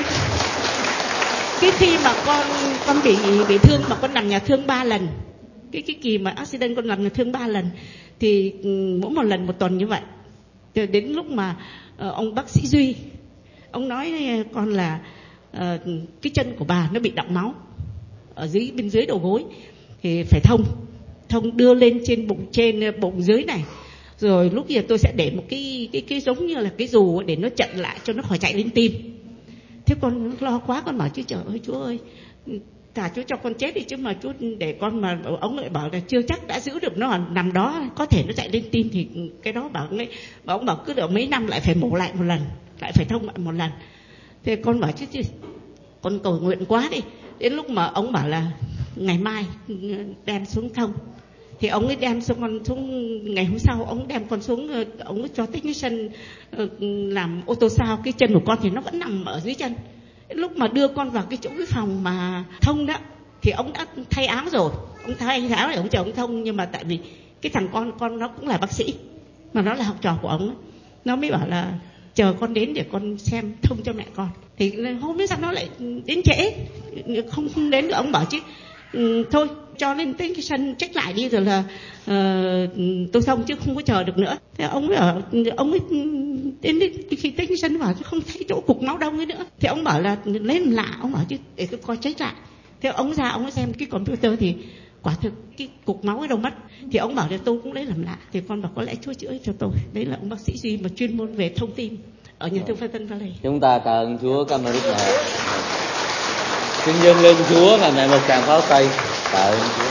khi mà con bị thương mà con nằm nhà thương 3 lần, cái kỳ mà accident con nằm nhà thương 3 lần, thì mỗi một lần 1 tuần như vậy. Thì đến lúc mà ông bác sĩ Duy, ông nói con là cái chân của bà nó bị đọng máu ở bên dưới đầu gối, thì phải thông đưa lên trên bụng dưới này. Rồi lúc giờ tôi sẽ để một cái giống như là cái dù để nó chặn lại cho nó khỏi chạy lên tim. Thế con lo quá, con bảo chứ trời ơi Chúa ơi, thà Chúa cho con chết đi chứ mà Chúa để con mà ông lại bảo là chưa chắc đã giữ được nó nằm đó, có thể nó chạy lên tim thì cái đó bảo ông bảo cứ được mấy năm lại phải mổ lại một lần, lại phải thông lại một lần. Thế con bảo chứ con cầu nguyện quá đi. Đến lúc mà ông bảo là ngày mai đem xuống thông, thì ông ấy đem con xuống. Ngày hôm sau ông đem con xuống, ông ấy cho technician làm ô tô sao cái chân của con thì nó vẫn nằm ở dưới chân. Lúc mà đưa con vào cái chỗ cái phòng mà thông đó thì ông đã thay áo rồi, ông thay áo để ông chờ ông thông. Nhưng mà tại vì cái thằng con nó cũng là bác sĩ mà nó là học trò của ông ấy, nó mới bảo là chờ con đến để con xem thông cho mẹ con. Thì hôm nay sao nó lại đến trễ, không đến được. Ông bảo chứ thôi cho lên tới cái sân check lại đi rồi là tôi thông chứ không có chờ được nữa. Thế ông ấy đến khi tới cái sân bảo chứ không thấy chỗ cục máu đông ấy nữa. Thì ông bảo là lấy làm lạ, ông bảo chứ để tôi coi check lại. Thế ông ra ông ấy xem cái computer thì quả thực cái cục máu ấy đâu mất. Thì ông bảo là tôi cũng lấy làm lạ. Thì con bảo có lẽ Chúa chữa cho tôi. Đấy là ông bác sĩ Duy mà chuyên môn về thông tin ở nhà thương Tân Valley. Chúng ta cảm ơn Chúa, cảm ơn Đức Mẹ. Xin dâng lên Chúa và mẹ một tràng pháo tay. Tạ ơn Chúa.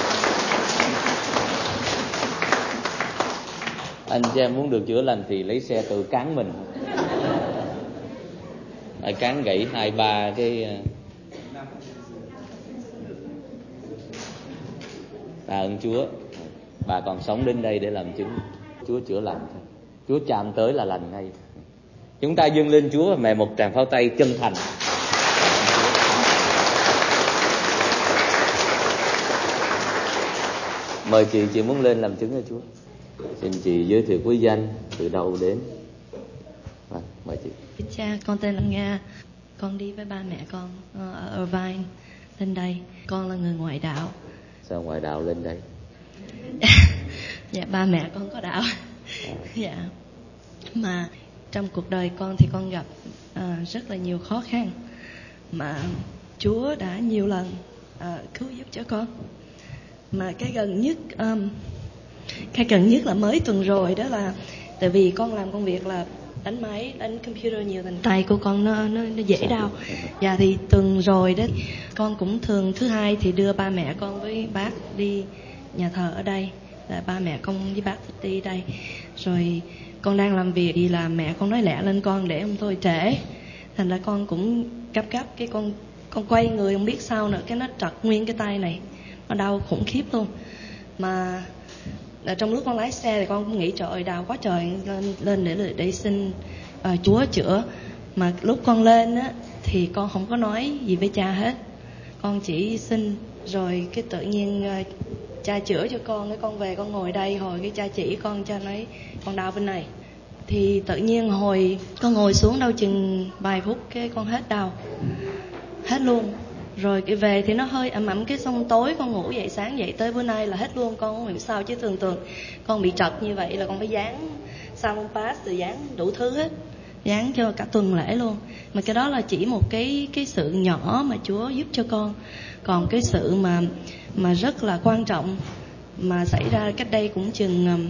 Anh chị em muốn được chữa lành thì lấy xe tự cán mình. Cán gãy 2-3 cái. Tạ ơn Chúa, bà còn sống đến đây để làm chứng. Chúa chữa lành, Chúa chạm tới là lành ngay. Chúng ta dâng lên Chúa và mẹ một tràng pháo tay chân thành. Mời chị muốn lên làm chứng cho Chúa. Xin chị giới thiệu quý danh, từ đâu đến. Mời chị. Cha, con tên là Nga. Con đi với ba mẹ con ở Irvine lên đây. Con là người ngoại đạo. Sao ngoại đạo lên đây? Dạ, ba mẹ con có đạo. Dạ. Mà trong cuộc đời con thì con gặp rất là nhiều khó khăn, mà Chúa đã nhiều lần cứu giúp cho con. Mà cái gần nhất là mới tuần rồi đó, là tại vì con làm công việc là đánh máy, đánh computer nhiều, thành tay của con nó dễ đau. Dạ, thì tuần rồi đó con cũng thường thứ hai thì đưa ba mẹ con với bác đi nhà thờ ở đây, là ba mẹ con với bác đi đây. Rồi con đang làm việc thì là mẹ con nói lẹ lên con để không thôi trễ, thành ra con cũng gấp cái con quay người không biết sao nữa, cái nó trật nguyên cái tay này, nó đau khủng khiếp luôn. Mà trong lúc con lái xe thì con cũng nghĩ trời ơi đau quá trời, lên để xin Chúa chữa. Mà lúc con lên á thì con không có nói gì với cha hết, con chỉ xin rồi cái tự nhiên cha chữa cho con. Cái con về con ngồi đây, hồi cái cha chỉ con, cha nói con đau bên này, thì tự nhiên hồi con ngồi xuống đâu chừng vài phút cái con hết đau hết luôn. Rồi cái về thì nó hơi ẩm cái xong tối con ngủ dậy, sáng dậy tới bữa nay là hết luôn. Con không hiểu sao chứ thường con bị trật như vậy là con phải dán Salon Pass, rồi dán đủ thứ hết, dán cho cả tuần lễ luôn. Mà cái đó là chỉ một cái sự nhỏ mà Chúa giúp cho con. Còn cái sự mà rất là quan trọng mà xảy ra cách đây cũng chừng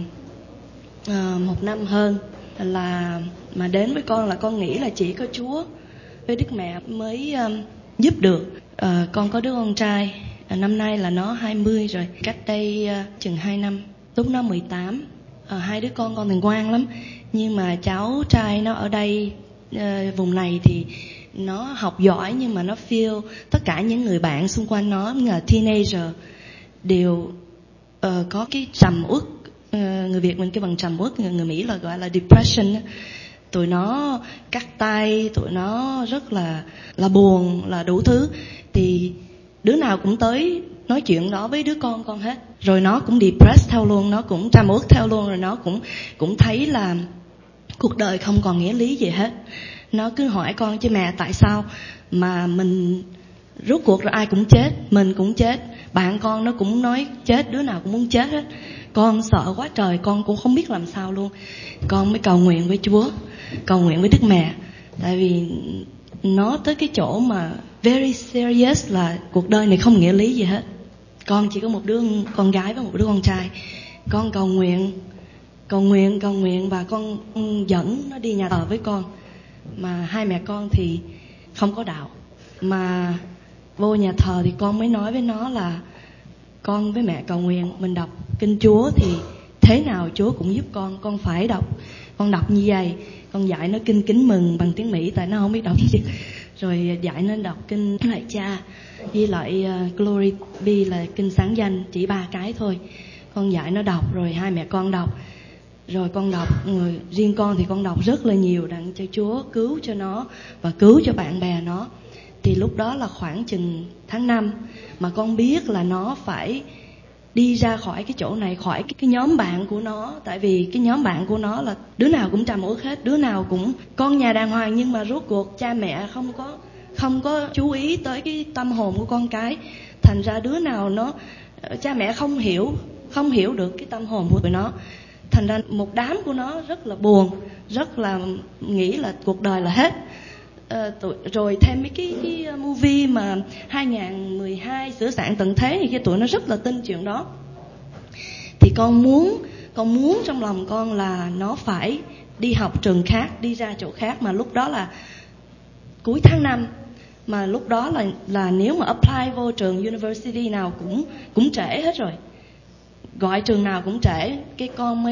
1 năm hơn, là mà đến với con là con nghĩ là chỉ có Chúa với Đức Mẹ mới giúp được. Con có đứa con trai, năm nay là nó 20 rồi. Cách đây chừng 2 năm, lúc nó 18. Hai đứa con thì ngoan lắm, nhưng mà cháu trai nó ở đây vùng này thì nó học giỏi, nhưng mà nó feel tất cả những người bạn xung quanh nó là teenager đều có cái trầm uất. Người Việt mình cái bằng trầm uất, người Mỹ là gọi là depression. Tụi nó cắt tay, tụi nó rất là buồn, là đủ thứ. Thì đứa nào cũng tới nói chuyện đó với đứa con hết. Rồi nó cũng depressed theo luôn, nó cũng trầm uất theo luôn. Rồi nó cũng thấy là cuộc đời không còn nghĩa lý gì hết. Nó cứ hỏi con chứ mẹ tại sao mà mình rốt cuộc rồi ai cũng chết, mình cũng chết, bạn con nó cũng nói chết, đứa nào cũng muốn chết hết. Con sợ quá trời, con cũng không biết làm sao luôn. Con mới cầu nguyện với Chúa, cầu nguyện với Đức Mẹ. Tại vì nó tới cái chỗ mà very serious, là cuộc đời này không nghĩa lý gì hết. Con chỉ có một đứa con gái và một đứa con trai. Con cầu nguyện và con dẫn nó đi nhà thờ với con. Mà hai mẹ con thì không có đạo. Mà vô nhà thờ thì con mới nói với nó là con với mẹ cầu nguyện, mình đọc kinh Chúa thì thế nào Chúa cũng giúp con phải đọc. Con đọc như vậy, con dạy nó kinh Kính Mừng bằng tiếng Mỹ, tại nó không biết đọc gì. Rồi dạy nó đọc kinh Lạy Cha với lại Glory Be là kinh Sáng Danh, chỉ 3 cái thôi. Con dạy nó đọc, rồi hai mẹ con đọc. Rồi con đọc, riêng con thì con đọc rất là nhiều đặng cho Chúa cứu cho nó và cứu cho bạn bè nó. Thì lúc đó là khoảng chừng tháng 5 mà con biết là nó phải đi ra khỏi cái chỗ này, khỏi cái nhóm bạn của nó. Tại vì cái nhóm bạn của nó là đứa nào cũng trầm uất hết, đứa nào cũng con nhà đàng hoàng, nhưng mà rốt cuộc cha mẹ không có chú ý tới cái tâm hồn của con cái. Thành ra đứa nào nó cha mẹ không hiểu được cái tâm hồn của tụi nó. Thành ra một đám của nó rất là buồn, rất là nghĩ là cuộc đời là hết. Rồi thêm mấy cái movie mà 2012 sửa soạn tận thế thì tụi nó rất là tin chuyện đó. Thì con muốn trong lòng con là nó phải đi học trường khác, đi ra chỗ khác. Mà lúc đó là cuối tháng 5, mà lúc đó là nếu mà apply vô trường university nào cũng trễ hết rồi, gọi trường nào cũng trễ. Cái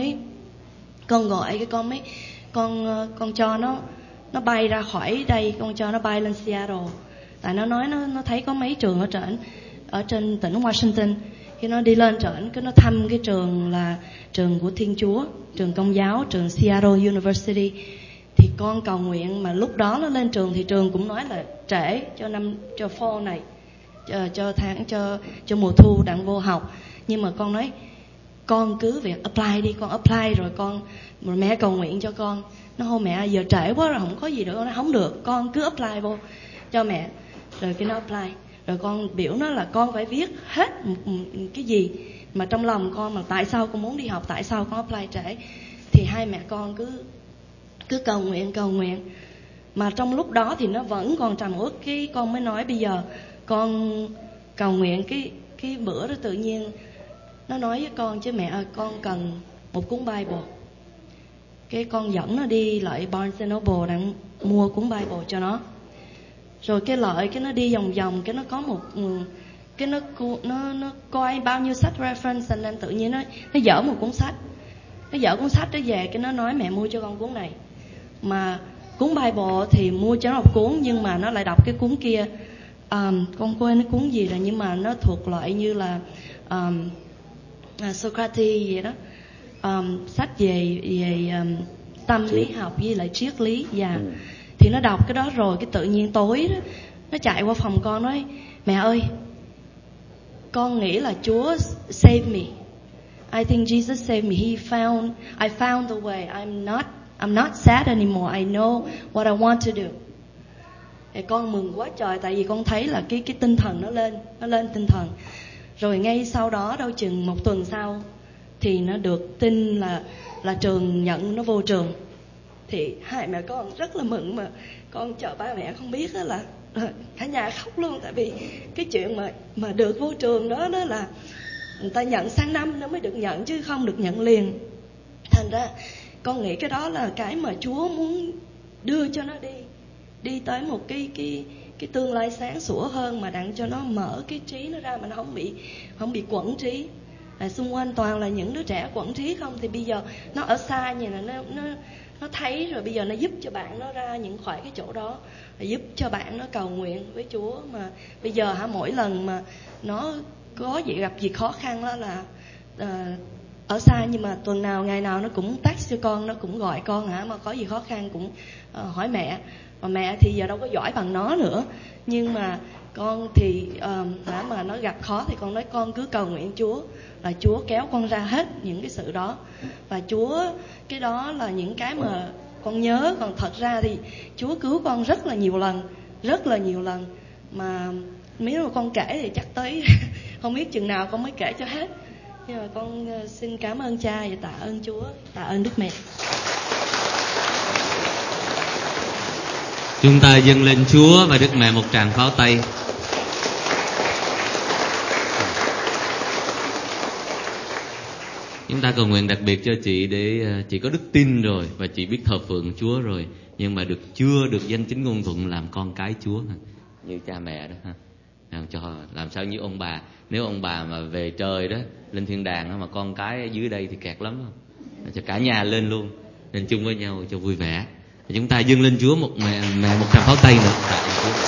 con cho nó bay ra khỏi đây, con cho nó bay lên Seattle. Tại nó nói nó thấy có mấy trường ở trên tỉnh Washington. Khi nó đi lên trển, cái nó thăm cái trường là trường của Thiên Chúa, trường Công giáo, trường Seattle University. Thì con cầu nguyện, mà lúc đó nó lên trường thì trường cũng nói là trễ cho fall này, cho mùa thu đặng vô học. Nhưng mà con nói con cứ việc apply đi, con apply rồi mẹ cầu nguyện cho con. Nó thôi mẹ giờ trễ quá rồi, không có gì nữa. Nó không được, con cứ apply vô cho mẹ. Rồi cái nó apply, rồi con biểu nó là con phải viết hết cái gì mà trong lòng con, mà tại sao con muốn đi học, tại sao con apply trễ. Thì hai mẹ con cứ cầu nguyện. Mà trong lúc đó thì nó vẫn còn trầm uất. Cái con mới nói bây giờ con cầu nguyện, cái bữa đó tự nhiên nó nói với con, chứ mẹ ơi con cần một cuốn Bible. Cái con dẫn nó đi lại Barnes & Noble để mua cuốn Bible cho nó. Rồi cái nó đi vòng cái nó có một cái nó coi bao nhiêu sách reference, nên tự nhiên nó dở một cuốn sách. Nó dở cuốn sách đó về, cái nó nói mẹ mua cho con cuốn này. Mà cuốn Bible thì mua cho nó một cuốn, nhưng mà nó lại đọc cái cuốn kia, con quên cái cuốn gì rồi, nhưng mà nó thuộc loại như là Socrates vậy đó, sách về tâm lý học với lại triết lý. Thì nó đọc cái đó rồi cái tự nhiên tối đó, nó chạy qua phòng con nói mẹ ơi, con nghĩ là Chúa save me. I think Jesus saved me. I found the way. I'm not sad anymore. I know what I want to do. Thì con mừng quá trời, tại vì con thấy là cái tinh thần nó lên tinh thần. Rồi ngay sau đó đâu chừng một tuần sau thì nó được tin là trường nhận nó vô trường. Thì hai mẹ con rất là mừng, mà con chờ ba mẹ không biết đó là cả nhà khóc luôn. Tại vì cái chuyện mà được vô trường đó là người ta nhận sang năm nó mới được nhận, chứ không được nhận liền. Thành ra con nghĩ cái đó là cái mà Chúa muốn đưa cho nó đi tới một cái tương lai sáng sủa hơn, mà đặng cho nó mở cái trí nó ra, mà nó không bị quẩn trí. Xung quanh toàn là những đứa trẻ quẩn trí không. Thì bây giờ nó ở xa như là nó thấy rồi, bây giờ nó giúp cho bạn nó ra những khỏi cái chỗ đó, giúp cho bạn nó cầu nguyện với Chúa. Mà bây giờ mỗi lần mà nó có gì gặp gì khó khăn đó là ở xa, nhưng mà tuần nào ngày nào nó cũng text cho con, nó cũng gọi con mà có gì khó khăn cũng hỏi mẹ. Mà mẹ thì giờ đâu có giỏi bằng nó nữa, nhưng mà con thì mà nó gặp khó thì con nói con cứ cầu nguyện Chúa, là Chúa kéo con ra hết những cái sự đó. Và Chúa, cái đó là những cái mà con nhớ. Còn thật ra thì Chúa cứu con rất là nhiều lần. Mà nếu mà con kể thì chắc tới không biết chừng nào con mới kể cho hết. Nhưng mà con xin cảm ơn cha và tạ ơn Chúa, tạ ơn Đức Mẹ. Chúng ta dâng lên Chúa và Đức Mẹ một tràng pháo tay. Chúng ta cầu nguyện đặc biệt cho chị, để chị có đức tin rồi và chị biết thờ phượng Chúa rồi, nhưng mà chưa được danh chính ngôn thuận làm con cái Chúa, như cha mẹ đó ha. Làm sao như ông bà, nếu ông bà mà về trời đó, lên thiên đàng mà con cái ở dưới đây thì kẹt lắm không? Cho cả nhà lên luôn, lên chung với nhau cho vui vẻ. Chúng ta dâng lên Chúa một tràng pháo tay nữa. Tạ ơn Chúa.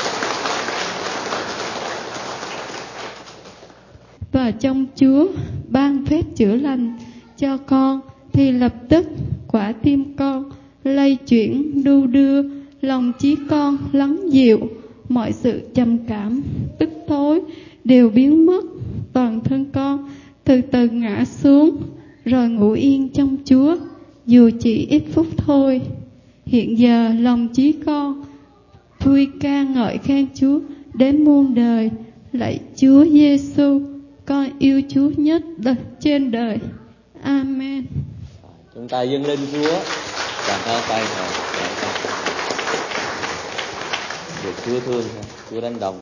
Và trong Chúa ban phép chữa lành cho con, thì lập tức quả tim con lay chuyển đu đưa, lòng trí con lắng dịu, mọi sự trầm cảm, tức tối đều biến mất. Toàn thân con từ từ ngã xuống, rồi ngủ yên trong Chúa, dù chỉ ít phút thôi. Hiện giờ lòng trí con vui ca ngợi khen Chúa đến muôn đời. Lạy Chúa Giêsu, con yêu Chúa nhất trên đời. Amen. Chúng ta dâng lên Chúa tràng pháo tay rồi. Được Chúa thương, Chúa đánh đồng.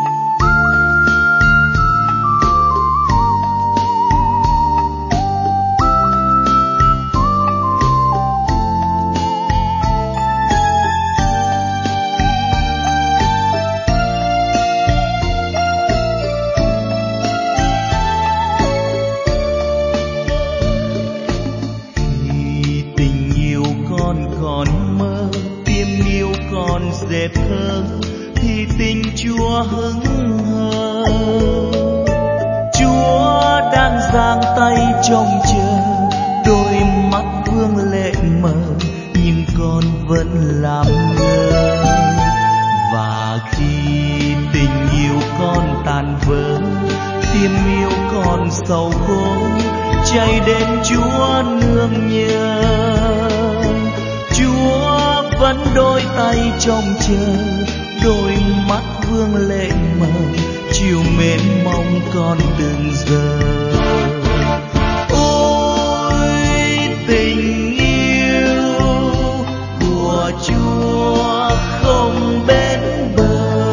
dệt thơ thì tình Chúa hững hờ. Chúa đang giang tay trông chờ, đôi mắt vương lệ mờ nhưng con vẫn làm ngơ. Và khi tình yêu con tàn vỡ, tim yêu con sầu khổ, chạy đến Chúa nương nhờ. Chúa vẫn đôi tay trông chờ, đôi mắt vương lệ mờ, chiều mến mong con từng giờ. Ôi tình yêu của Chúa không bến bờ,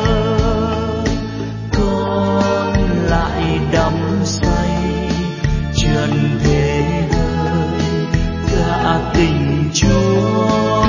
con lại đắm say trần thế ơi cả tình Chúa.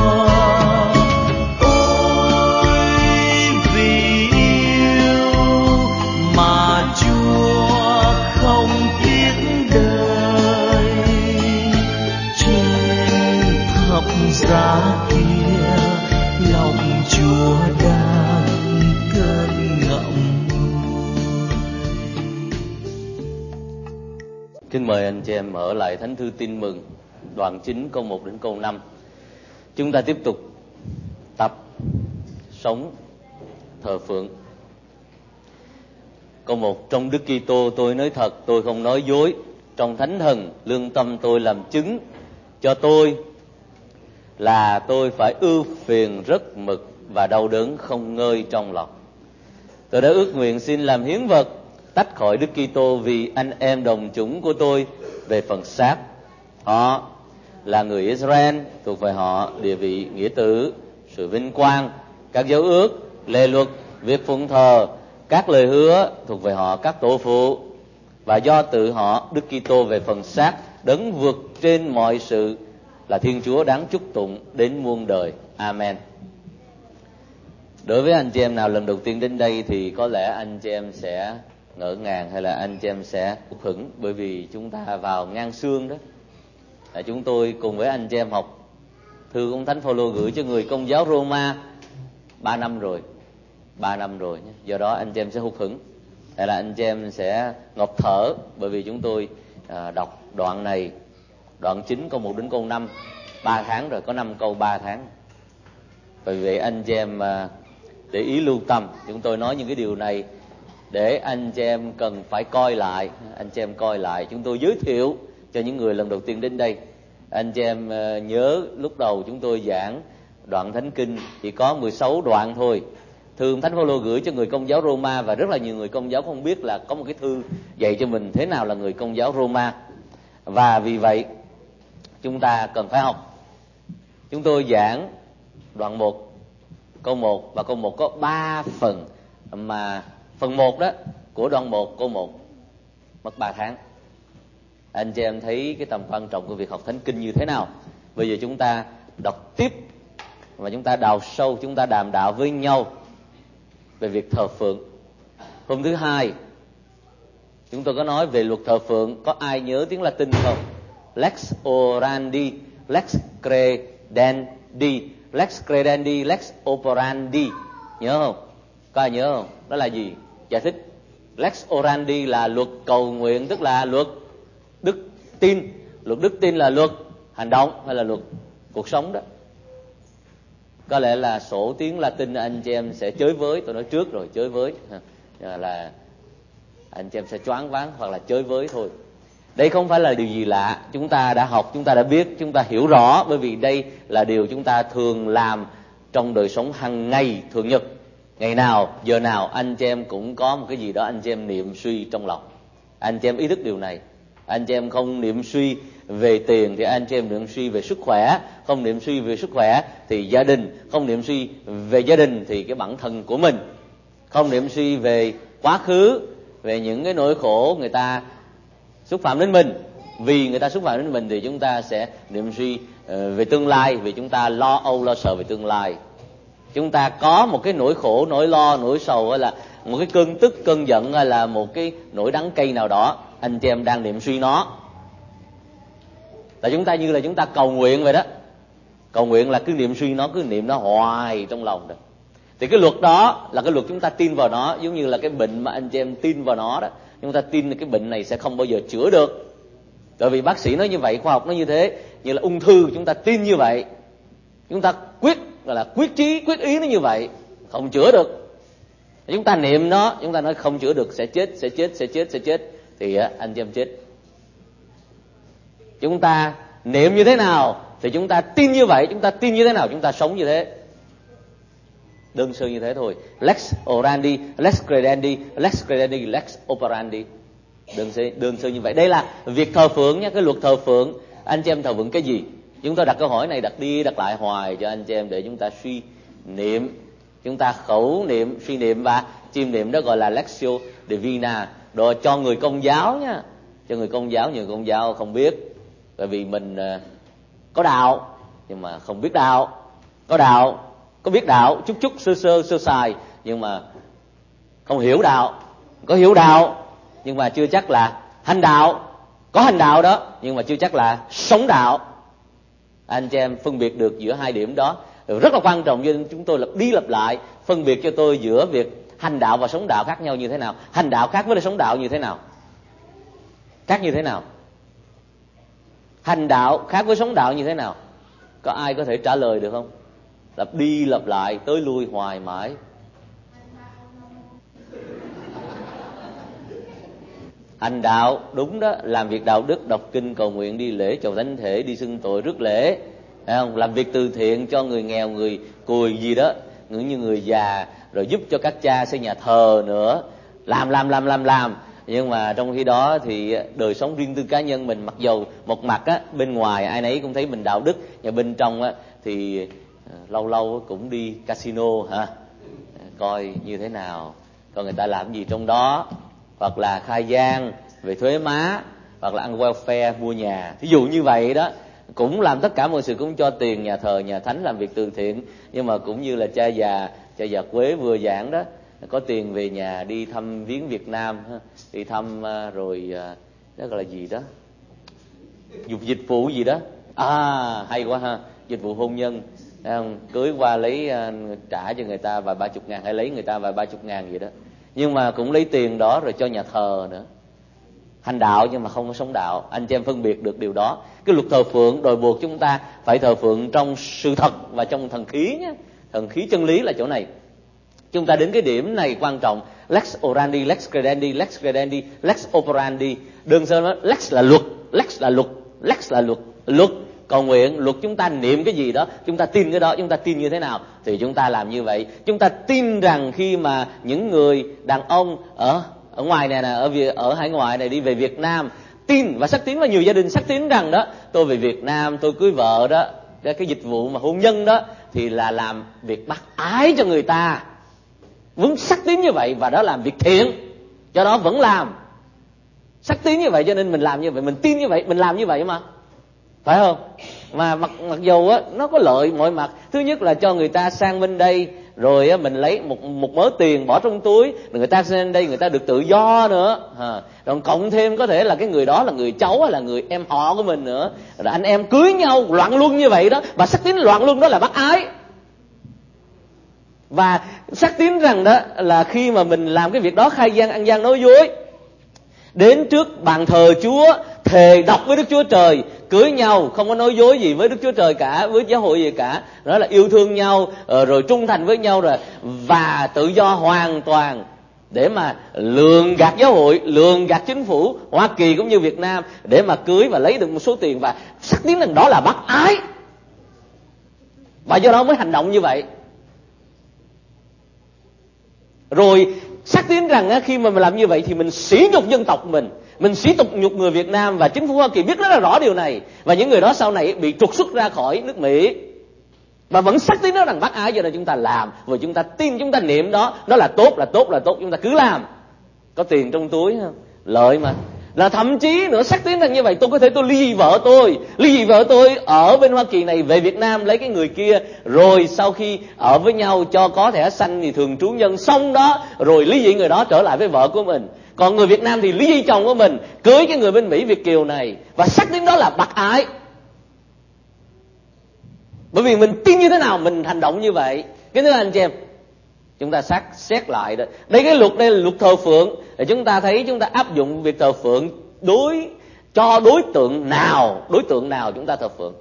Giá kia lòng Chúa đang cơn ngậm ngùi. Kính mời anh chị em mở lại Thánh thư Tin Mừng đoạn 9 câu 1 đến câu 5. Chúng ta tiếp tục tập sống thờ phượng. Câu 1: Trong Đức Kitô tôi nói thật, tôi không nói dối. Trong Thánh Thần lương tâm tôi làm chứng cho tôi là tôi phải ưu phiền rất mực và đau đớn không ngơi trong lòng. Tôi đã ước nguyện xin làm hiến vật tách khỏi Đức Kitô vì anh em đồng chủng của tôi về phần xác. Họ là người Israel, thuộc về họ địa vị nghĩa tử, sự vinh quang, các dấu ước, lề luật, việc phụng thờ, các lời hứa thuộc về họ các tổ phụ, và do tự họ Đức Kitô về phần xác đấng vượt trên mọi sự là Thiên Chúa đáng chúc tụng đến muôn đời. Amen. Đối với anh chị em nào lần đầu tiên đến đây thì có lẽ anh chị em sẽ ngỡ ngàng hay là anh chị em sẽ hụt hẫng, bởi vì chúng ta vào ngang sương đó. Chúng tôi cùng với anh chị em học thư của Thánh Phaolô gửi cho người Công giáo Roma 3 năm rồi nhé. Do đó anh chị em sẽ hụt hẫng hay là anh chị em sẽ ngộp thở, bởi vì chúng tôi đọc đoạn này, đoạn 9 câu 1 đến câu 5 3 tháng rồi, có 5 câu 3 tháng. Vì vậy anh chị em để ý lưu tâm, chúng tôi nói những cái điều này để anh chị em cần phải coi lại. Anh chị em coi lại, chúng tôi giới thiệu cho những người lần đầu tiên đến đây. Anh chị em nhớ lúc đầu chúng tôi giảng đoạn Thánh Kinh chỉ có 16 đoạn thôi. Thư Thánh Phaolô gửi cho người Công giáo Roma, và rất là nhiều người Công giáo không biết là có một cái thư dạy cho mình thế nào là người Công giáo Roma. Và vì vậy chúng ta cần phải học. Chúng tôi giảng đoạn 1 câu 1, và câu 1 có 3 phần, mà phần 1 đó của đoạn 1 câu 1 mất 3 tháng. Anh chị em thấy cái tầm quan trọng của việc học Thánh Kinh như thế nào. Bây giờ chúng ta đọc tiếp và chúng ta đào sâu, chúng ta đàm đạo với nhau về việc thờ phượng. Hôm thứ Hai chúng tôi có nói về luật thờ phượng. Có ai nhớ tiếng Latin không? Lex orandi, lex credendi, lex credendi, lex operandi. Nhớ không? Có ai nhớ không? Đó là gì? Giải thích. Lex orandi là luật cầu nguyện, tức là luật đức tin. Luật đức tin là luật hành động hay là luật cuộc sống đó. Có lẽ là sổ tiếng Latin anh chị em sẽ chới với, tôi nói trước rồi, chới với là anh chị em sẽ choáng váng hoặc là chới với thôi. Đây không phải là điều gì lạ, chúng ta đã học, chúng ta đã biết, chúng ta hiểu rõ, bởi vì đây là điều chúng ta thường làm trong đời sống hàng ngày thường nhật. Ngày nào, giờ nào anh chị em cũng có một cái gì đó anh chị em niệm suy trong lòng. Anh chị em ý thức điều này. Anh chị em không niệm suy về tiền thì anh chị em niệm suy về sức khỏe, không niệm suy về sức khỏe thì gia đình, không niệm suy về gia đình thì cái bản thân của mình, không niệm suy về quá khứ, về những cái nỗi khổ người ta xúc phạm đến mình. Vì người ta xúc phạm đến mình thì chúng ta sẽ niệm suy về tương lai, vì chúng ta lo âu lo sợ về tương lai. Chúng ta có một cái nỗi khổ, nỗi lo, nỗi sầu, hay là một cái cơn tức, cơn giận, hay là một cái nỗi đắng cay nào đó, anh chị em đang niệm suy nó. Là chúng ta như là chúng ta cầu nguyện vậy đó. Cầu nguyện là cứ niệm suy nó, cứ niệm nó hoài trong lòng đó. Thì cái luật đó là cái luật chúng ta tin vào nó, giống như là cái bệnh mà anh chị em tin vào nó đó. Chúng ta tin là cái bệnh này sẽ không bao giờ chữa được. Tại vì bác sĩ nói như vậy, khoa học nói như thế. Như là ung thư, chúng ta tin như vậy. Chúng ta quyết chí, quyết ý nó như vậy, không chữa được. Chúng ta niệm nó, chúng ta nói không chữa được, sẽ chết. Thì anh chị em chết. Chúng ta niệm như thế nào thì chúng ta tin như vậy, chúng ta tin như thế nào chúng ta sống như thế. Đơn sơ như thế thôi. Lex orandi, lex credendi, lex credendi, lex operandi. Đơn sơ như vậy. Đây là việc thờ phượng nha, cái luật thờ phượng. Anh chị em thờ phượng cái gì? Chúng tôi đặt câu hỏi này đặt đi đặt lại hoài cho anh chị em để chúng ta suy niệm, chúng ta khẩu niệm, suy niệm và chiêm niệm, đó gọi là Lectio Divina. Rồi cho người Công giáo nha, cho người Công giáo, nhiều Công giáo không biết, bởi vì mình có đạo nhưng mà không biết đạo, có đạo, có biết đạo chút sơ sài nhưng mà không hiểu đạo, có hiểu đạo nhưng mà chưa chắc là hành đạo, có hành đạo đó nhưng mà chưa chắc là sống đạo. Anh chị em phân biệt được giữa hai điểm đó rất là quan trọng, cho nên chúng tôi lặp đi lặp lại phân biệt cho tôi giữa việc hành đạo và sống đạo khác nhau như thế nào, hành đạo khác với sống đạo như thế nào, khác như thế nào, hành đạo khác với sống đạo như thế nào. Có ai có thể trả lời được không? Lặp đi lặp lại tới lui hoài mãi. Hành đạo đúng đó, làm việc đạo đức, đọc kinh, cầu nguyện, đi lễ, chầu thánh thể, đi xưng tội, rước lễ, thấy không? Làm việc từ thiện cho người nghèo, người cùi gì đó, như người già, rồi giúp cho các cha xây nhà thờ nữa, làm. Nhưng mà trong khi đó thì đời sống riêng tư cá nhân mình, mặc dầu một mặt á, bên ngoài ai nấy cũng thấy mình đạo đức, nhưng bên trong á thì lâu lâu cũng đi casino hả, coi như thế nào, coi người ta làm gì trong đó, hoặc là khai gian về thuế má, hoặc là ăn welfare, mua nhà, ví dụ như vậy đó, cũng làm tất cả mọi sự, cũng cho tiền nhà thờ, nhà thánh, làm việc từ thiện. Nhưng mà cũng như là cha già Quế vừa giảng đó, có tiền về nhà đi thăm viếng Việt Nam, đi thăm rồi đó gọi là gì đó, dịch vụ gì đó, hay quá ha, dịch vụ hôn nhân, cưới qua lấy trả cho người ta vài 30 ngàn, hay lấy người ta vài 30 ngàn gì đó, nhưng mà cũng lấy tiền đó rồi cho nhà thờ nữa. Hành đạo nhưng mà không có sống đạo. Anh chị em phân biệt được điều đó. Cái luật thờ phượng đòi buộc chúng ta phải thờ phượng trong sự thật và trong thần khí nhé. Thần khí chân lý là chỗ này. Chúng ta đến cái điểm này quan trọng. Lex orandi, lex credendi, lex credendi, lex operandi. Đơn sơ nói lex là luật, lex là luật, lex là luật. Luật cầu nguyện, luật chúng ta niệm cái gì đó, chúng ta tin cái đó, chúng ta tin như thế nào thì chúng ta làm như vậy. Chúng ta tin rằng khi mà những người đàn ông ở ngoài này nè, ở hải ngoại này đi về Việt Nam, tin và xác tín, và nhiều gia đình xác tín rằng đó, tôi về Việt Nam tôi cưới vợ đó, cái dịch vụ mà hôn nhân đó thì là làm việc bác ái cho người ta, vẫn xác tín như vậy, và đó làm việc thiện, do đó vẫn làm. Xác tín như vậy cho nên mình làm như vậy, mình tin như vậy, mình làm như vậy mà, phải không? Mà mặc dầu á nó có lợi mọi mặt. Thứ nhất là cho người ta sang bên đây, rồi á mình lấy một mớ tiền bỏ trong túi, rồi người ta sang đây người ta được tự do nữa. Rồi cộng thêm có thể là cái người đó là người cháu hay là người em họ của mình nữa, rồi anh em cưới nhau loạn luân như vậy đó, và xác tín loạn luân đó là bác ái. Và xác tín rằng đó là khi mà mình làm cái việc đó, khai gian, ăn gian, nói dối, đến trước bàn thờ Chúa, thề độc với Đức Chúa Trời, cưới nhau không có nói dối gì với Đức Chúa Trời cả, với giáo hội gì cả, đó là yêu thương nhau, rồi trung thành với nhau, rồi và tự do hoàn toàn để mà lường gạt giáo hội, lường gạt chính phủ Hoa Kỳ cũng như Việt Nam để mà cưới và lấy được một số tiền, và xác tín rằng đó là bác ái, và do đó mới hành động như vậy. Rồi xác tín rằng khi mà mình làm như vậy thì mình sỉ nhục dân tộc mình sỉ nhục người Việt Nam, và chính phủ Hoa Kỳ biết rất là rõ điều này, và những người đó sau này bị trục xuất ra khỏi nước Mỹ, và vẫn xác tín đó rằng bác ái, cho nên chúng ta làm, và chúng ta tin, chúng ta niệm đó là tốt, chúng ta cứ làm, có tiền trong túi không? Lợi mà. Là thậm chí nữa xác tín rằng như vậy, tôi có thể tôi ly dị vợ tôi ở bên Hoa Kỳ này về Việt Nam lấy cái người kia, rồi sau khi ở với nhau cho có thẻ xanh thì thường trú nhân, xong đó rồi ly dị người đó trở lại với vợ của mình. Còn người Việt Nam thì ly dị chồng của mình, cưới cái người bên Mỹ Việt kiều này, và xác tín đó là bác ái. Bởi vì mình tin như thế nào mình hành động như vậy. Cái thứ hai anh chị em, chúng ta xét lại đó. Đây là luật thờ phượng. Để chúng ta thấy chúng ta áp dụng việc thờ phượng cho đối tượng nào chúng ta thờ phượng.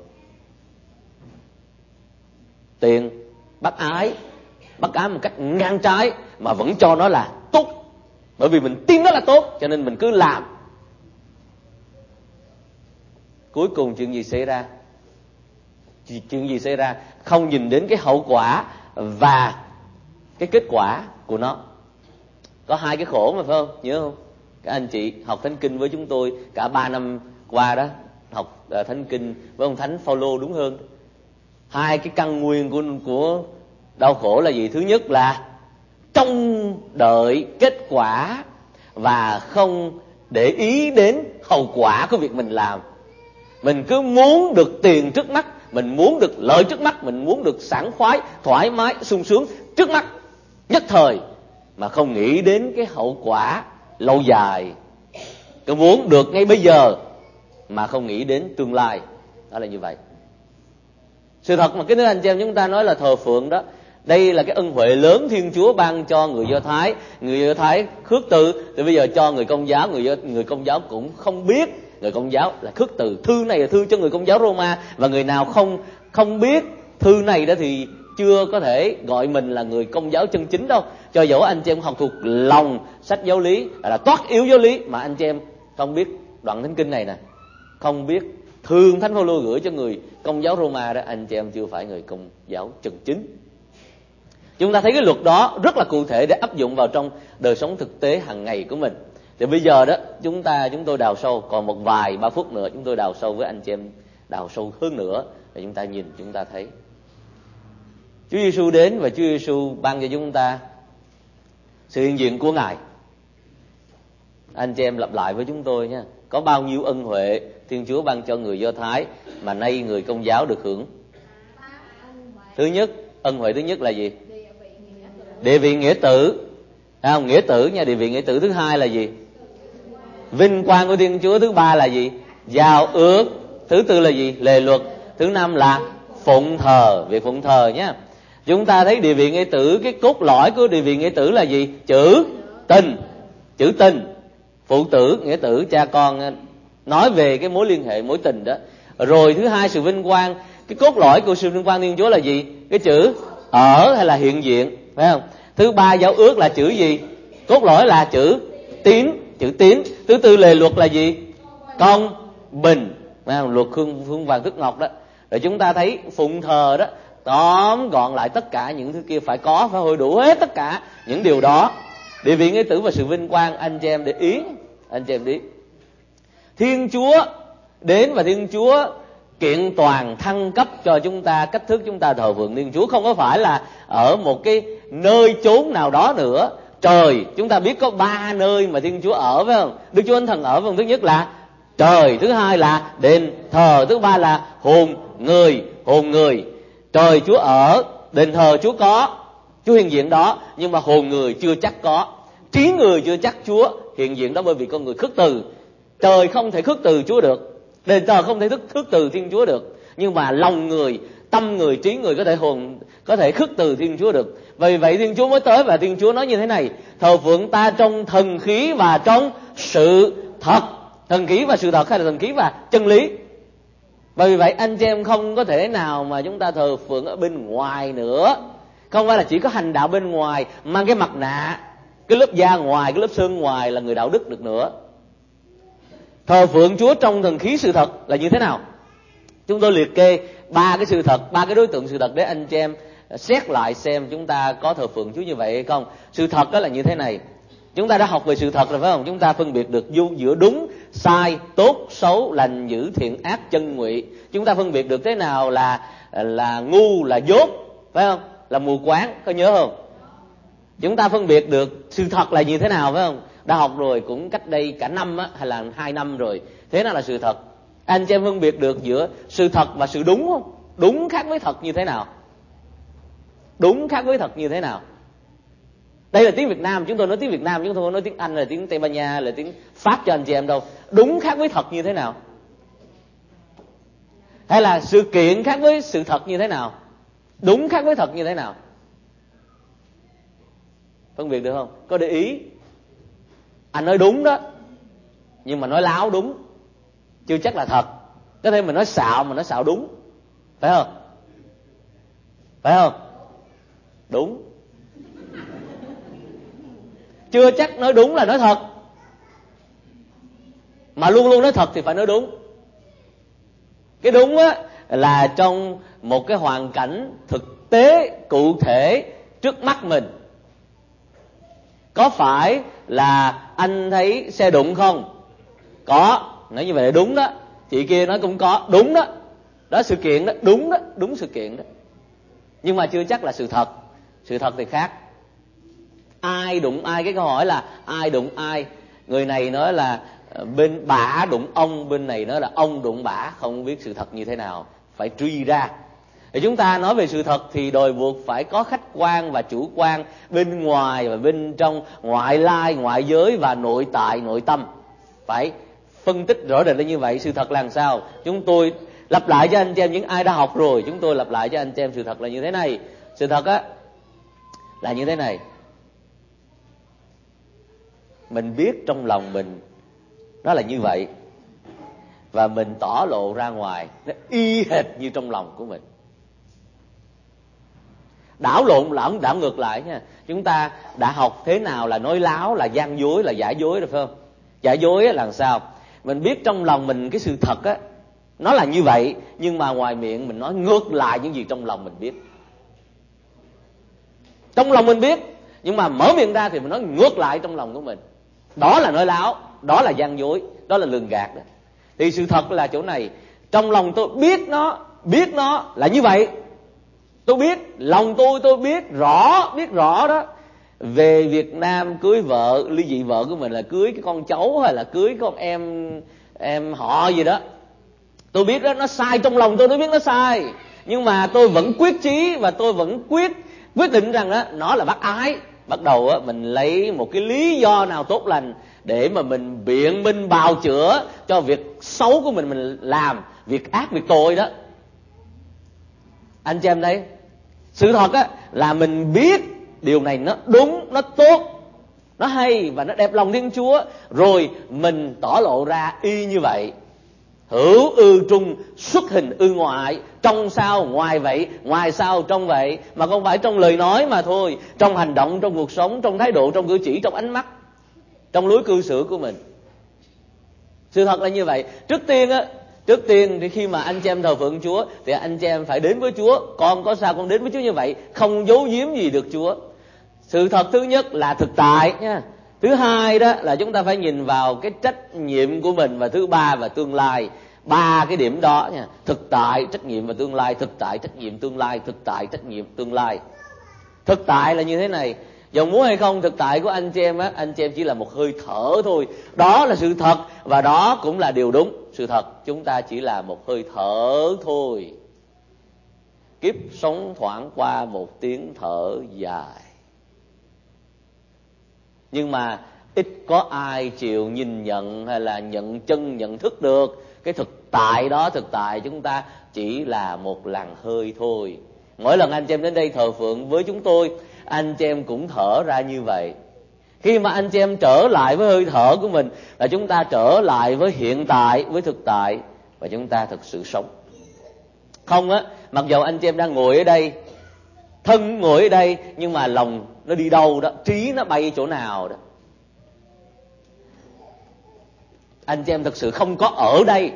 Tiền, bác ái một cách ngang trái mà vẫn cho nó là tốt. Bởi vì mình tin nó là tốt cho nên mình cứ làm. Cuối cùng chuyện gì xảy ra? Chuyện gì xảy ra? Không nhìn đến cái hậu quả và cái kết quả của nó. Có hai cái khổ mà, phải không? Nhớ không? Các anh chị học Thánh Kinh với chúng tôi cả 3 năm qua đó, học Thánh Kinh với ông Thánh Phaolô đúng hơn. Hai cái căn nguyên của đau khổ là gì? Thứ nhất là trông đợi kết quả và không để ý đến hậu quả của việc mình làm. Mình cứ muốn được tiền trước mắt, mình muốn được lợi trước mắt, mình muốn được sảng khoái, thoải mái, sung sướng trước mắt, nhất thời, mà không nghĩ đến cái hậu quả lâu dài. Cứ muốn được ngay bây giờ mà không nghĩ đến tương lai. Đó là như vậy. Sự thật mà cái nước anh chị em chúng ta nói là thờ phượng đó, đây là cái ân huệ lớn Thiên Chúa ban cho người Do Thái. Người Do Thái khước từ, thì bây giờ cho người Công giáo, người Công giáo cũng không biết người Công giáo là khước từ. Thư này là thư cho người Công giáo Roma, và người nào không biết thư này đó thì chưa có thể gọi mình là người Công giáo chân chính đâu. Cho dẫu anh chị em học thuộc lòng sách giáo lý, là toát yếu giáo lý, mà anh chị em không biết đoạn Thánh Kinh này nè, không biết thương Thánh Phaolô gửi cho người Công giáo Roma đó, anh chị em chưa phải người Công giáo chân chính. Chúng ta thấy cái luật đó rất là cụ thể để áp dụng vào trong đời sống thực tế hàng ngày của mình. Thì bây giờ đó chúng tôi đào sâu, còn một vài 3 phút nữa chúng tôi đào sâu với anh chị em, đào sâu hơn nữa để chúng ta nhìn, chúng ta thấy Chúa Giêsu đến và Chúa Giêsu ban cho chúng ta sự hiện diện của Ngài. Anh chị em lặp lại với chúng tôi nha, có bao nhiêu ân huệ Thiên Chúa ban cho người Do Thái mà nay người Công giáo được hưởng? Thứ nhất, ân huệ thứ nhất là gì? Địa vị nghĩa tử. Không, nghĩa tử nha, địa vị nghĩa tử. Thứ hai là gì? Vinh quang của Thiên Chúa. Thứ ba là gì? Giao ước. Thứ tư là gì? Lề luật. Thứ năm là phụng thờ, việc phụng thờ nhé. Chúng ta thấy địa vị nghĩa tử, cái cốt lõi của địa vị nghĩa tử là gì? Chữ tình. Chữ tình. Phụ tử, nghĩa tử, cha con nói về cái mối liên hệ, mối tình đó. Rồi thứ hai, sự vinh quang. Cái cốt lõi của sự vinh quang Thiên Chúa là gì? Cái chữ ở hay là hiện diện, phải không? Thứ ba, giao ước là chữ gì? Cốt lõi là chữ tín, chữ tín. Thứ tư, lề luật là gì? Công bình, phải không? Luật hương vàng thức ngọc đó. Rồi chúng ta thấy phụng thờ đó, tóm gọn lại tất cả những thứ kia phải có, phải hội đủ hết tất cả những điều đó. Địa vị nghĩa tử và sự vinh quang, anh chị em để ý, anh chị em để ý. Thiên Chúa đến và Thiên Chúa kiện toàn thăng cấp cho chúng ta cách thức chúng ta thờ phượng Thiên Chúa, không có phải là ở một cái nơi chốn nào đó nữa. Trời, chúng ta biết có 3 nơi mà Thiên Chúa ở, phải không? Đức Chúa Thánh Thần ở, phải không? Thứ nhất là trời, thứ hai là đền thờ, thứ ba là hồn người. Trời Chúa ở, đền thờ Chúa có, Chúa hiện diện đó, nhưng mà hồn người chưa chắc có, trí người chưa chắc Chúa hiện diện đó, bởi vì con người khước từ. Trời không thể khước từ Chúa được, đền thờ không thể khước từ Thiên Chúa được, nhưng mà lòng người, tâm người, trí người có thể khước từ Thiên Chúa được. Vì vậy Thiên Chúa mới tới và Thiên Chúa nói như thế này: thờ phượng ta trong thần khí và trong sự thật. Thần khí và sự thật hay là thần khí và chân lý? Bởi vì vậy anh chị em không có thể nào mà chúng ta thờ phượng ở bên ngoài nữa. Không phải là chỉ có hành đạo bên ngoài, mang cái mặt nạ, cái lớp da ngoài, cái lớp xương ngoài là người đạo đức được nữa. Thờ phượng Chúa trong thần khí sự thật là như thế nào? Chúng tôi liệt kê 3 cái sự thật, 3 cái đối tượng sự thật để anh chị em xét lại xem chúng ta có thờ phượng Chúa như vậy hay không. Sự thật đó là như thế này. Chúng ta đã học về sự thật rồi, phải không? Chúng ta phân biệt được giữa đúng, sai, tốt, xấu, lành, dữ, thiện, ác, chân ngụy. Chúng ta phân biệt được thế nào là ngu, là dốt, phải không? Là mù quáng, có nhớ không? Chúng ta phân biệt được sự thật là như thế nào, phải không? Đã học rồi, cũng cách đây cả năm á, hay là 2 năm rồi. Thế nào là sự thật? Anh chị em phân biệt được giữa sự thật và sự đúng không? Đúng khác với thật như thế nào? Đúng khác với thật như thế nào? Đây là tiếng Việt Nam, chúng tôi nói tiếng Việt Nam, chúng tôi không nói tiếng Anh, là tiếng Tây Ban Nha, là tiếng Pháp cho anh chị em đâu. Đúng khác với thật như thế nào? Hay là sự kiện khác với sự thật như thế nào? Đúng khác với thật như thế nào? Phân biệt được không? Có để ý? Anh nói đúng đó, nhưng mà nói láo đúng, chưa chắc là thật. Có thể mình nói xạo mà nói xạo đúng, phải không? Phải không? Đúng. Chưa chắc nói đúng là nói thật, mà luôn luôn nói thật thì phải nói đúng. Cái đúng á là trong một cái hoàn cảnh thực tế cụ thể trước mắt mình. Có phải là anh thấy xe đụng không? Có, nói như vậy là đúng đó. Chị kia nói cũng có, đúng đó. Đó sự kiện đó, đúng đó, đúng sự kiện đó. Nhưng mà chưa chắc là sự thật. Sự thật thì khác. Ai đụng ai, cái câu hỏi là ai đụng ai. Người này nói là bên bả đụng ông, bên này nói là ông đụng bả. Không biết sự thật như thế nào, phải truy ra. Thì chúng ta nói về sự thật thì đòi buộc phải có khách quan và chủ quan, bên ngoài và bên trong, ngoại lai, ngoại giới và nội tại, nội tâm. Phải phân tích rõ rệt là như vậy. Sự thật là làm sao? Chúng tôi lặp lại cho anh chị em những ai đã học rồi. Chúng tôi lặp lại cho anh chị em sự thật là như thế này. Sự thật á là như thế này. Mình biết trong lòng mình nó là như vậy, và mình tỏ lộ ra ngoài nó y hệt như trong lòng của mình. Đảo lộn đảo ngược lại nha. Chúng ta đã học thế nào là nói láo, là gian dối, là giả dối rồi phải không? Giả dối là làm sao? Mình biết trong lòng mình cái sự thật á nó là như vậy, nhưng mà ngoài miệng mình nói ngược lại những gì trong lòng mình biết. Trong lòng mình biết, nhưng mà mở miệng ra thì mình nói ngược lại trong lòng của mình. Đó là nói láo, đó là gian dối, đó là lường gạt đó. Thì sự thật là chỗ này. Trong lòng tôi biết nó là như vậy. Tôi biết, lòng tôi biết rõ đó. Về Việt Nam cưới vợ, ly dị vợ của mình là cưới cái con cháu hay là cưới con em họ gì đó. Tôi biết đó, nó sai trong lòng tôi biết nó sai. Nhưng mà tôi vẫn quyết chí và tôi vẫn quyết định rằng đó nó là bác ái. Bắt đầu á mình lấy một cái lý do nào tốt lành để mà mình biện minh bào chữa cho việc xấu của mình làm, việc ác, việc tội đó. Anh chị em thấy, sự thật á là mình biết điều này nó đúng, nó tốt, nó hay và nó đẹp lòng Thiên Chúa, rồi mình tỏ lộ ra y như vậy. Hữu ư trung, xuất hình ư ngoại, trong sao ngoài vậy, ngoài sao trong vậy. Mà không phải trong lời nói mà thôi, trong hành động, trong cuộc sống, trong thái độ, trong cử chỉ, trong ánh mắt, trong lối cư xử của mình. Sự thật là như vậy. Trước tiên thì khi mà anh chị em thờ phượng Chúa thì anh chị em phải đến với Chúa. Con có sao con đến với Chúa như vậy, không giấu giếm gì được Chúa. Sự thật thứ nhất là thực tại nha. Thứ hai đó là chúng ta phải nhìn vào cái trách nhiệm của mình. Và thứ ba và tương lai. Ba cái điểm đó nha. Thực tại, trách nhiệm và tương lai. Thực tại, trách nhiệm, tương lai. Thực tại, trách nhiệm, tương lai. Thực tại là như thế này. Dầu muốn hay không, thực tại của anh chị em á, anh chị em chỉ là một hơi thở thôi. Đó là sự thật và đó cũng là điều đúng. Sự thật, chúng ta chỉ là một hơi thở thôi. Kiếp sống thoảng qua một tiếng thở dài. Nhưng mà ít có ai chịu nhìn nhận hay là nhận thức được cái thực tại đó. Thực tại chúng ta chỉ là một làn hơi thôi. Mỗi lần anh chị em đến đây thờ phượng với chúng tôi, anh chị em cũng thở ra như vậy. Khi mà anh chị em trở lại với hơi thở của mình là chúng ta trở lại với hiện tại, với thực tại, và chúng ta thực sự sống. Không á, mặc dầu anh chị em đang ngồi ở đây, thân ngồi ở đây, nhưng mà lòng nó đi đâu đó, trí nó bay chỗ nào đó. Anh chị em thực sự không có ở đây.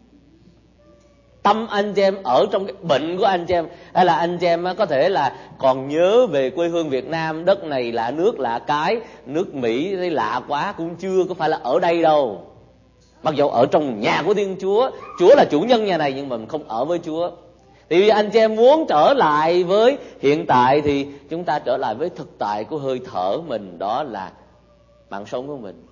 Tâm anh chị em ở trong cái bệnh của anh chị em. Hay là anh chị em có thể là còn nhớ về quê hương Việt Nam, đất này lạ nước lạ cái, nước Mỹ thấy lạ quá, cũng chưa có phải là ở đây đâu. Mặc dù ở trong nhà của Thiên Chúa, Chúa là chủ nhân nhà này, nhưng mà mình không ở với Chúa. Thì vì anh chị em muốn trở lại với hiện tại thì chúng ta trở lại với thực tại của hơi thở mình, đó là mạng sống của mình.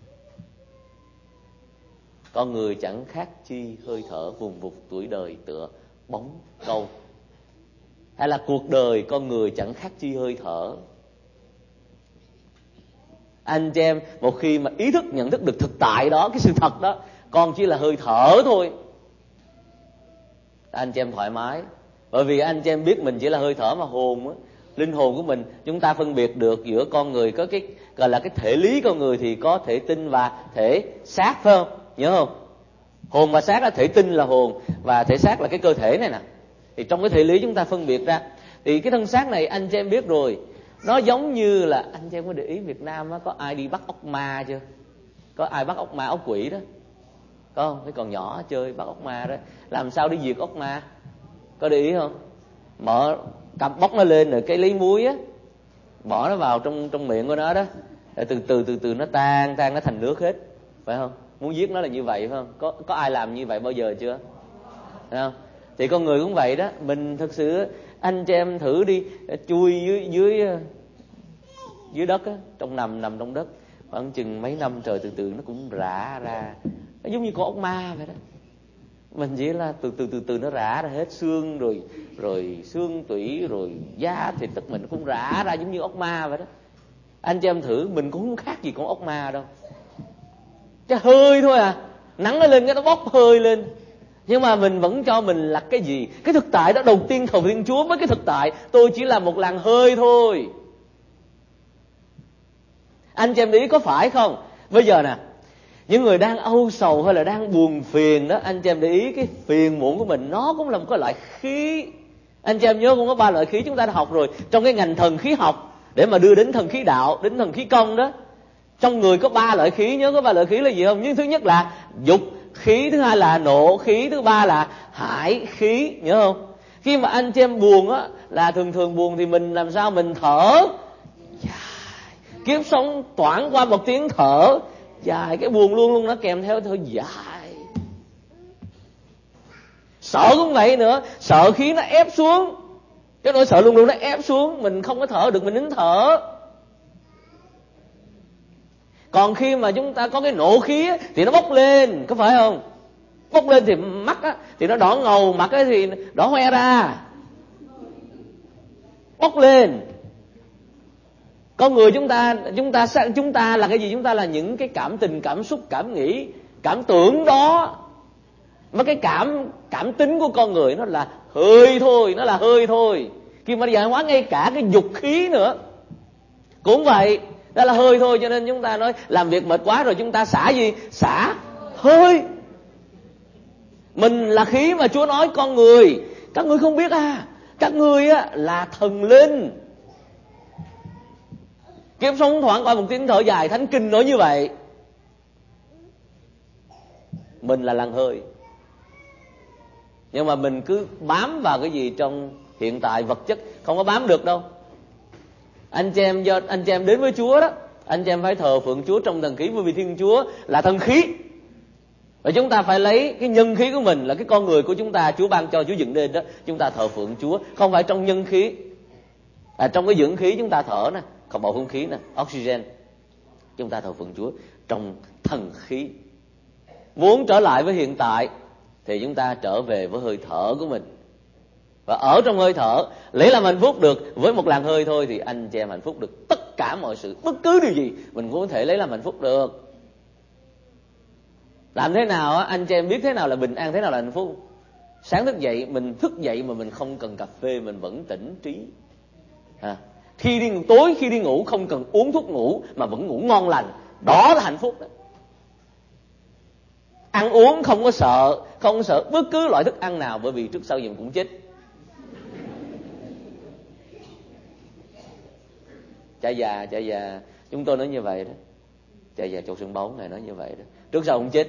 Con người chẳng khác chi hơi thở vùng vụt tuổi đời tựa bóng câu. Hay là cuộc đời con người chẳng khác chi hơi thở. Anh chị em một khi mà ý thức nhận thức được thực tại đó, cái sự thật đó, con chỉ là hơi thở thôi, anh chị em thoải mái. Bởi vì anh chị em biết mình chỉ là hơi thở, mà hồn á, linh hồn của mình, chúng ta phân biệt được giữa con người có cái gọi là cái thể lý con người, thì có thể tinh và thể xác, phải không? Nhớ không? Hồn và xác là thể tinh là hồn, và thể xác là cái cơ thể này nè. Thì trong cái thể lý chúng ta phân biệt ra. Thì cái thân xác này anh chị em biết rồi, nó giống như là anh chị em có để ý Việt Nam á, có ai đi bắt ốc ma chưa? Có ai bắt ốc ma, ốc quỷ đó? có không? Cái còn nhỏ chơi bắt ốc ma đó, làm sao để diệt ốc ma, có để ý không? Mở cặp bóc nó lên rồi cái lấy muối á, bỏ nó vào trong miệng của nó đó, rồi từ từ nó tan nó thành nước hết, phải không? Muốn giết nó là như vậy, phải không? Có ai làm như vậy bao giờ chưa? Phải không? Thì con người cũng vậy đó. Mình thực sự anh chị em thử đi, chui dưới đất á, nằm trong đất khoảng chừng mấy năm trời, từ từ nó cũng rã ra, nó giống như con ốc ma vậy đó. Mình chỉ là từ nó rã ra hết xương, rồi xương tủy, rồi da thịt tất mình cũng rã ra giống như ốc ma vậy đó. Anh chị em thử, mình cũng không khác gì con ốc ma đâu, cái hơi thôi à, nắng nó lên cái nó bốc hơi lên. Nhưng mà mình vẫn cho mình là cái gì? Cái thực tại đó. Đầu tiên thờ Thiên Chúa với cái thực tại tôi chỉ là một làn hơi thôi. Anh chị em để ý có phải không? Bây giờ nè, những người đang âu sầu hay là đang buồn phiền đó, anh chị em để ý cái phiền muộn của mình nó cũng là một cái loại khí. Anh chị em nhớ cũng có 3 loại khí chúng ta đã học rồi trong cái ngành thần khí học, để mà đưa đến thần khí đạo, đến thần khí công đó. Trong người có 3 loại khí, nhớ có 3 loại khí là gì không? Nhưng thứ nhất là dục khí, thứ hai là nộ khí, thứ ba là hải khí, nhớ không? Khi mà anh chị em buồn á, là thường buồn thì mình làm sao? Mình thở dài, kiếp sống toảng qua một tiếng thở dài, cái buồn luôn nó kèm theo thở dài. Sợ cũng vậy nữa, sợ khí nó ép xuống, cái nỗi sợ luôn nó ép xuống, mình không có thở được, mình nín thở. Còn khi mà chúng ta có cái nộ khí á, thì nó bốc lên, có phải không? Bốc lên thì mắt á, thì nó đỏ ngầu, mặt á, thì đỏ hoe ra. Bốc lên. Con người chúng ta là cái gì? Chúng ta là những cái cảm tình, cảm xúc, cảm nghĩ, cảm tưởng đó. Mà cái cảm tính của con người nó là hơi thôi, nó là hơi thôi. Khi mà giải hóa ngay cả cái dục khí nữa cũng vậy, đó là hơi thôi. Cho nên chúng ta nói làm việc mệt quá rồi chúng ta xả gì? Xả hơi. Mình là khí mà Chúa nói con người, các ngươi không biết à, các ngươi á là thần linh. Kiếp sống thoảng qua một tiếng thở dài, Thánh Kinh nói như vậy. Mình là làn hơi. Nhưng mà mình cứ bám vào cái gì trong hiện tại vật chất, không có bám được đâu. Anh chị em đến với Chúa đó, anh chị em phải thờ phượng Chúa trong thần khí, bởi vì Thiên Chúa là thần khí. Và chúng ta phải lấy cái nhân khí của mình, là cái con người của chúng ta, Chúa ban cho, Chúa dựng nên đó, chúng ta thờ phượng Chúa, không phải trong nhân khí. Trong cái dưỡng khí chúng ta thở nè, còn bầu không khí nè, oxygen, chúng ta thờ phượng Chúa trong thần khí. Muốn trở lại với hiện tại thì chúng ta trở về với hơi thở của mình. Và ở trong hơi thở lấy làm hạnh phúc được. Với một làn hơi thôi thì anh chị em hạnh phúc được tất cả mọi sự, bất cứ điều gì mình cũng có thể lấy làm hạnh phúc được. Làm thế nào anh chị em biết thế nào là bình an, thế nào là hạnh phúc? Sáng thức dậy, mình thức dậy mà mình không cần cà phê, mình vẫn tỉnh trí. Tối khi đi ngủ không cần uống thuốc ngủ mà vẫn ngủ ngon lành, đó là hạnh phúc đó. Ăn uống không sợ bất cứ loại thức ăn nào, bởi vì trước sau gì mình cũng chết. Cha già chúng tôi nói như vậy đó. Cha già Châu Xuân Báu này nói như vậy đó, trước sau cũng chết.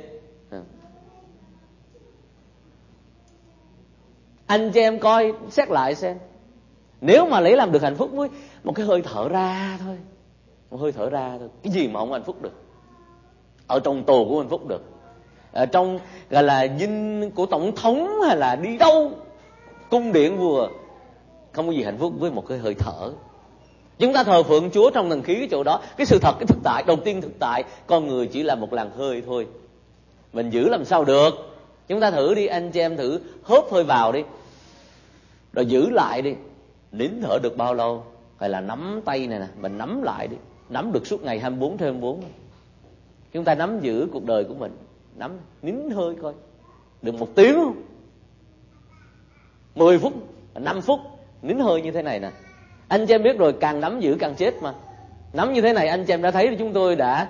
Anh chị em coi xét lại xem, nếu mà lấy làm được hạnh phúc với một cái hơi thở ra thôi, một hơi thở ra thôi, cái gì mà không hạnh phúc được. Ở trong tù cũng hạnh phúc được, ở trong gọi là dinh của tổng thống hay là đi đâu, cung điện vua, không có gì hạnh phúc với một cái hơi thở. Chúng ta thờ phượng Chúa trong thần khí cái chỗ đó. Cái sự thật, cái thực tại, đầu tiên thực tại con người chỉ là một làn hơi thôi. Mình giữ làm sao được? Chúng ta thử đi, anh chị em thử hớp hơi vào đi, rồi giữ lại đi. Nín thở được bao lâu? Hay là nắm tay này nè, mình nắm lại đi, nắm được suốt ngày 24/24. Chúng ta nắm giữ cuộc đời của mình, nắm nín hơi coi được 1 tiếng không? 10 phút, 5 phút nín hơi như thế này nè. Anh chị em biết rồi, càng nắm giữ càng chết mà. Nắm như thế này anh chị em đã thấy, chúng tôi đã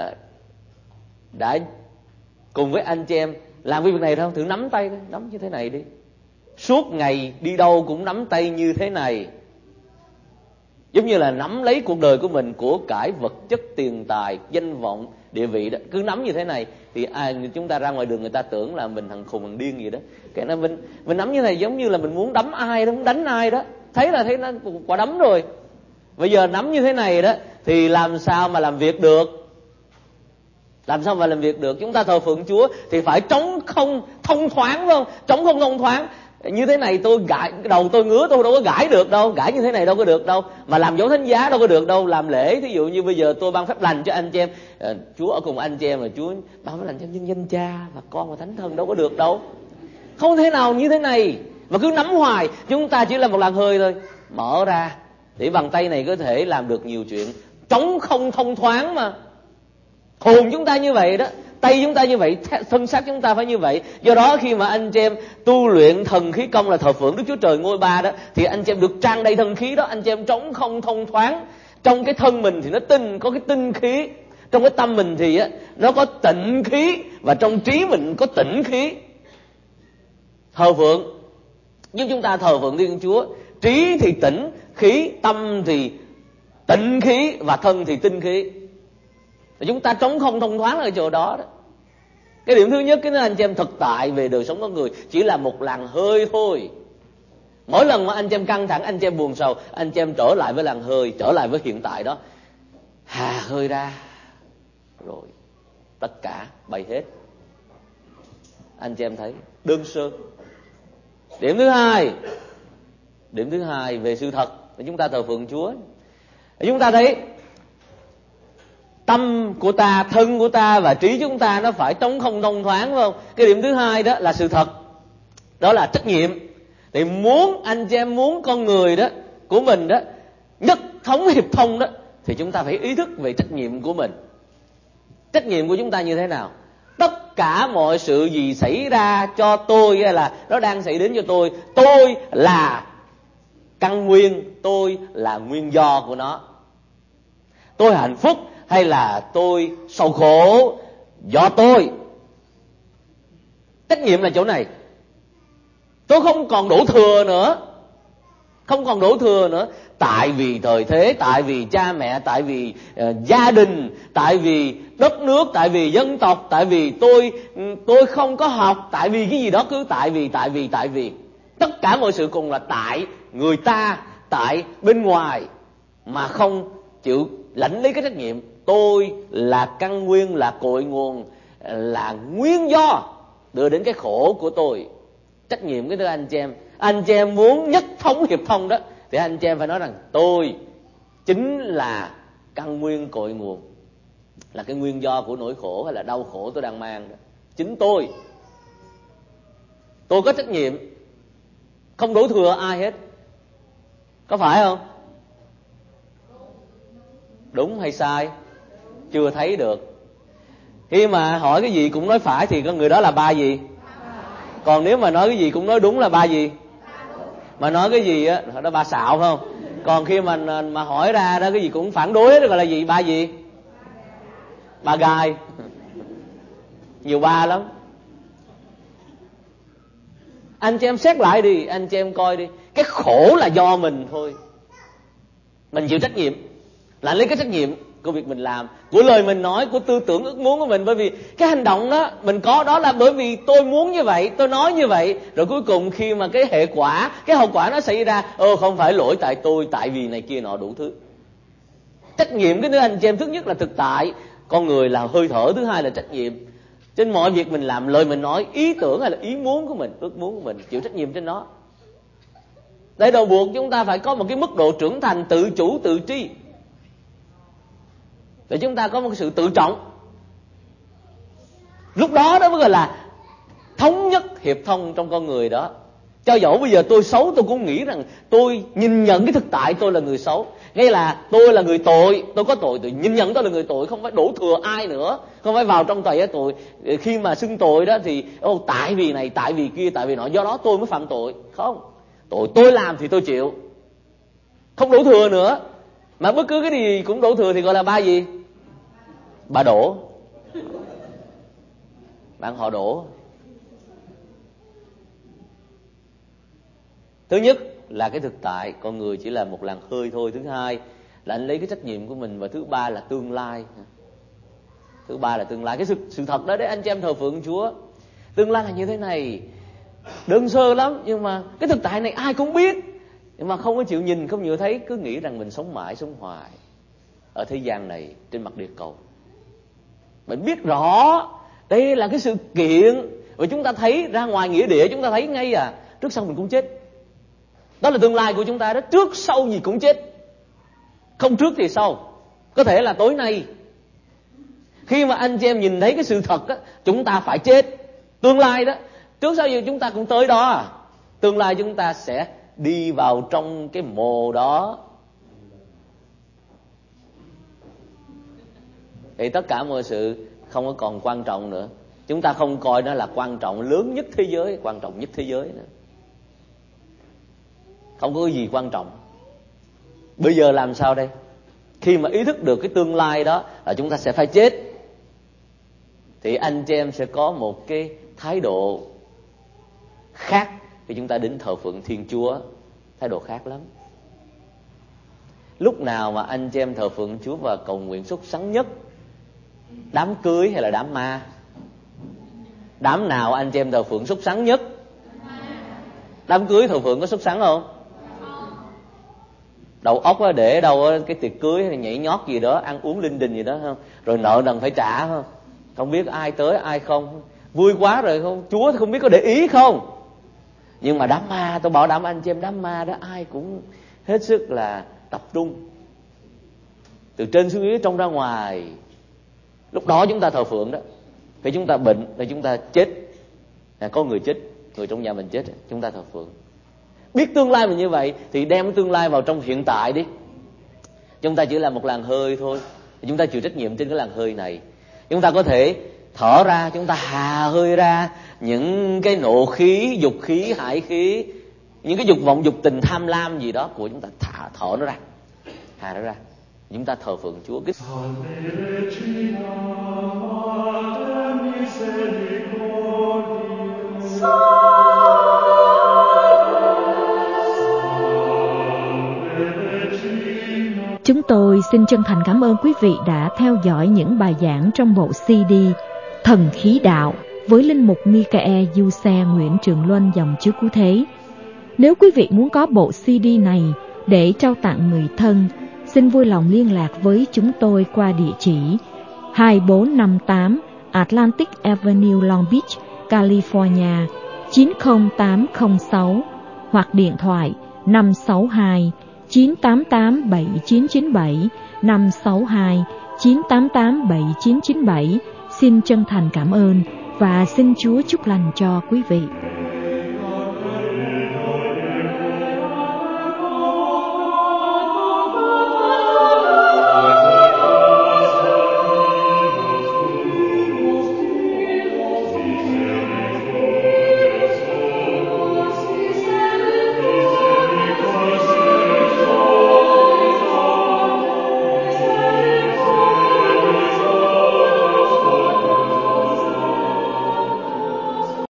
cùng với anh chị em làm việc này thôi. Thử nắm tay, nắm như thế này đi, suốt ngày đi đâu cũng nắm tay như thế này. Giống như là nắm lấy cuộc đời của mình, của cải vật chất, tiền tài, danh vọng, địa vị đó. Cứ nắm như thế này thì chúng ta ra ngoài đường người ta tưởng là mình thằng khùng thằng điên gì đó. Cái nó mình nắm như này giống như là mình muốn đấm ai đó, muốn đánh ai đó, thấy nó quả đấm rồi. Bây giờ nắm như thế này đó thì làm sao mà làm việc được? Làm sao mà làm việc được? Chúng ta thờ phượng Chúa thì phải trống không thông thoáng, phải không? Trống không thông thoáng. Như thế này tôi gãi, đầu tôi ngứa tôi đâu có gãi được đâu, gãi như thế này đâu có được đâu, mà làm dấu thánh giá đâu có được đâu. Làm lễ thí dụ như bây giờ tôi ban phép lành cho anh chị em, Chúa ở cùng anh chị em, mà Chúa ban phép lành cho nhân danh Cha và Con và Thánh Thần đâu có được đâu. Không thể nào như thế này mà cứ nắm hoài. Chúng ta chỉ là một làn hơi thôi, mở ra để bằng tay này có thể làm được nhiều chuyện. Trống không thông thoáng mà. Hồn chúng ta như vậy đó, tay chúng ta như vậy, thân xác chúng ta phải như vậy. Do đó khi mà anh chị em tu luyện thần khí công là thờ phượng Đức Chúa Trời ngôi ba đó, thì anh chị em được trang đầy thần khí đó. Anh chị em trống không thông thoáng. Trong cái thân mình thì nó có cái tinh khí, trong cái tâm mình thì nó có tịnh khí, và trong trí mình có tĩnh khí. Thờ phượng giúp chúng ta thờ phượng Thiên Chúa. Trí thì tĩnh khí, tâm thì tịnh khí, và thân thì tinh khí. Chúng ta trống không thông thoáng ở chỗ đó đó. Cái điểm thứ nhất, cái anh chị em thực tại về đời sống con người chỉ là một làn hơi thôi. Mỗi lần mà anh chị em căng thẳng, anh chị em buồn sầu, anh chị em trở lại với làn hơi, trở lại với hiện tại đó, hà hơi ra, rồi tất cả bay hết. Anh chị em thấy đơn sơ. Điểm thứ hai về sự thật để chúng ta thờ phượng Chúa. Chúng ta thấy tâm của ta, thân của ta và trí chúng ta nó phải trống không thông thoáng, phải không? Cái điểm thứ hai đó là sự thật, đó là trách nhiệm. Thì muốn anh chị em muốn con người đó của mình đó nhất thống hiệp thông đó, thì chúng ta phải ý thức về trách nhiệm của mình. Trách nhiệm của chúng ta như thế nào? Tất cả mọi sự gì xảy ra cho tôi, hay là nó đang xảy đến cho tôi là căn nguyên, tôi là nguyên do của nó. Tôi hạnh phúc hay là tôi sầu khổ do tôi. Trách nhiệm là chỗ này. Tôi không còn đổ thừa nữa. Tại vì thời thế, tại vì cha mẹ, tại vì gia đình, tại vì đất nước, tại vì dân tộc, tại vì tôi không có học, tại vì cái gì đó, cứ tại vì. Tất cả mọi sự cùng là tại người ta, tại bên ngoài, mà không chịu lãnh lấy cái trách nhiệm. Tôi là căn nguyên, là cội nguồn, là nguyên do đưa đến cái khổ của tôi. Trách nhiệm cái thứ anh chị em muốn nhất thống hiệp thông đó, thì anh chị em phải nói rằng tôi chính là căn nguyên cội nguồn, là cái nguyên do của nỗi khổ hay là đau khổ tôi đang mang đó. Chính tôi có trách nhiệm, không đổ thừa ai hết. Có phải không? Đúng hay sai? Chưa thấy được. Khi mà hỏi cái gì cũng nói phải thì con người đó là ba gì? Còn nếu mà nói cái gì cũng nói đúng là ba gì? Mà nói cái gì á, đó ba xạo, phải không? Còn khi mà hỏi ra đó cái gì cũng phản đối đó gọi là gì? Ba gì? Ba gai. Nhiều ba lắm. Anh chị em xét lại đi, anh chị em coi đi. Cái khổ là do mình thôi. Mình chịu trách nhiệm, lại lấy cái trách nhiệm của việc mình làm, của lời mình nói, của tư tưởng ước muốn của mình. Bởi vì cái hành động đó mình có đó là bởi vì tôi muốn như vậy, tôi nói như vậy. Rồi cuối cùng khi mà cái hệ quả, cái hậu quả nó xảy ra, không phải lỗi tại tôi, tại vì này kia nọ đủ thứ. Trách nhiệm cái nữa anh chị em, thứ nhất là thực tại con người là hơi thở, thứ hai là trách nhiệm. Trên mọi việc mình làm, lời mình nói, ý tưởng hay là ý muốn của mình, ước muốn của mình, chịu trách nhiệm trên nó. Để đầu buộc chúng ta phải có một cái mức độ trưởng thành tự chủ tự tri, để chúng ta có một sự tự trọng. Lúc đó mới gọi là thống nhất hiệp thông trong con người đó. Cho dẫu bây giờ tôi xấu, tôi cũng nghĩ rằng tôi nhìn nhận cái thực tại tôi là người xấu, ngay là tôi là người tội, tôi có tội, tôi nhìn nhận tôi là người tội, không phải đổ thừa ai nữa, không phải vào trong tòa tội. Khi mà xưng tội đó thì tại vì này, tại vì kia, tại vì nọ, do đó tôi mới phạm tội. Không, tội tôi làm thì tôi chịu, không đổ thừa nữa. Mà bất cứ cái gì cũng đổ thừa thì gọi là ba gì? Ba đổ. Bạn họ đổ. Thứ nhất là cái thực tại con người chỉ là một làn hơi thôi. Thứ hai là anh lấy cái trách nhiệm của mình. Và thứ ba là tương lai. Thứ ba là tương lai. Cái sự thật đó đấy anh chị em thờ phượng Chúa. Tương lai là như thế này, đơn sơ lắm, nhưng mà cái thực tại này ai cũng biết, nhưng mà không có chịu nhìn, không chịu thấy, cứ nghĩ rằng mình sống mãi sống hoài ở thế gian này, trên mặt địa cầu. Mình biết rõ đây là cái sự kiện, và chúng ta thấy ra ngoài nghĩa địa, chúng ta thấy ngay trước sau mình cũng chết. Đó là tương lai của chúng ta đó, trước sau gì cũng chết, không trước thì sau. Có thể là tối nay, khi mà anh chị em nhìn thấy cái sự thật á, chúng ta phải chết. Tương lai đó, trước sau gì chúng ta cũng tới đó. Tương lai chúng ta sẽ đi vào trong cái mồ đó. Thì tất cả mọi sự không có còn quan trọng nữa. Chúng ta không coi nó là quan trọng lớn nhất thế giới, quan trọng nhất thế giới nữa. Không có gì quan trọng. Bây giờ làm sao đây? Khi mà ý thức được cái tương lai đó là chúng ta sẽ phải chết, thì anh chị em sẽ có một cái thái độ khác khi chúng ta đến thờ phượng Thiên Chúa. Thái độ khác lắm. Lúc nào mà anh chị em thờ phượng Chúa và cầu nguyện sốt sắng nhất? Đám cưới hay là đám ma? Đám nào anh chị em thờ phượng sốt sắng nhất? Đám cưới thờ phượng có sốt sắng không? Đầu óc để đâu cái tiệc cưới hay nhảy nhót gì đó, ăn uống linh đình gì đó không? Rồi nợ nần phải trả không? Không biết ai tới ai không. Vui quá rồi không? Chúa thì không biết có để ý không? Nhưng mà đám ma, tôi bảo đảm anh chị em, đám ma đó ai cũng hết sức là tập trung, từ trên xuống dưới, trong ra ngoài. Lúc đó chúng ta thờ phượng đó. Khi chúng ta bệnh, thì chúng ta chết, có người chết, người trong nhà mình chết, chúng ta thờ phượng. Biết tương lai mình như vậy thì đem tương lai vào trong hiện tại đi. Chúng ta chỉ là một làn hơi thôi, chúng ta chịu trách nhiệm trên cái làn hơi này. Chúng ta có thể thở ra, chúng ta hà hơi ra những cái nộ khí, dục khí, hại khí, những cái dục vọng, dục tình, tham lam gì đó của chúng ta, thở nó ra, hà nó ra. Chúng ta thờ phượng Chúa. Chúng tôi xin chân thành cảm ơn quý vị đã theo dõi những bài giảng trong bộ CD Thần Khí Đạo với linh mục Michael Giuse Nguyễn Trường Luân dòng Chúa Cứu Thế. Nếu quý vị muốn có bộ CD này để trao tặng người thân, xin vui lòng liên lạc với chúng tôi qua địa chỉ 2458 Atlantic Avenue, Long Beach, California 90806 hoặc điện thoại 562 988 7997 562 988 7997. Xin chân thành cảm ơn và xin Chúa chúc lành cho quý vị.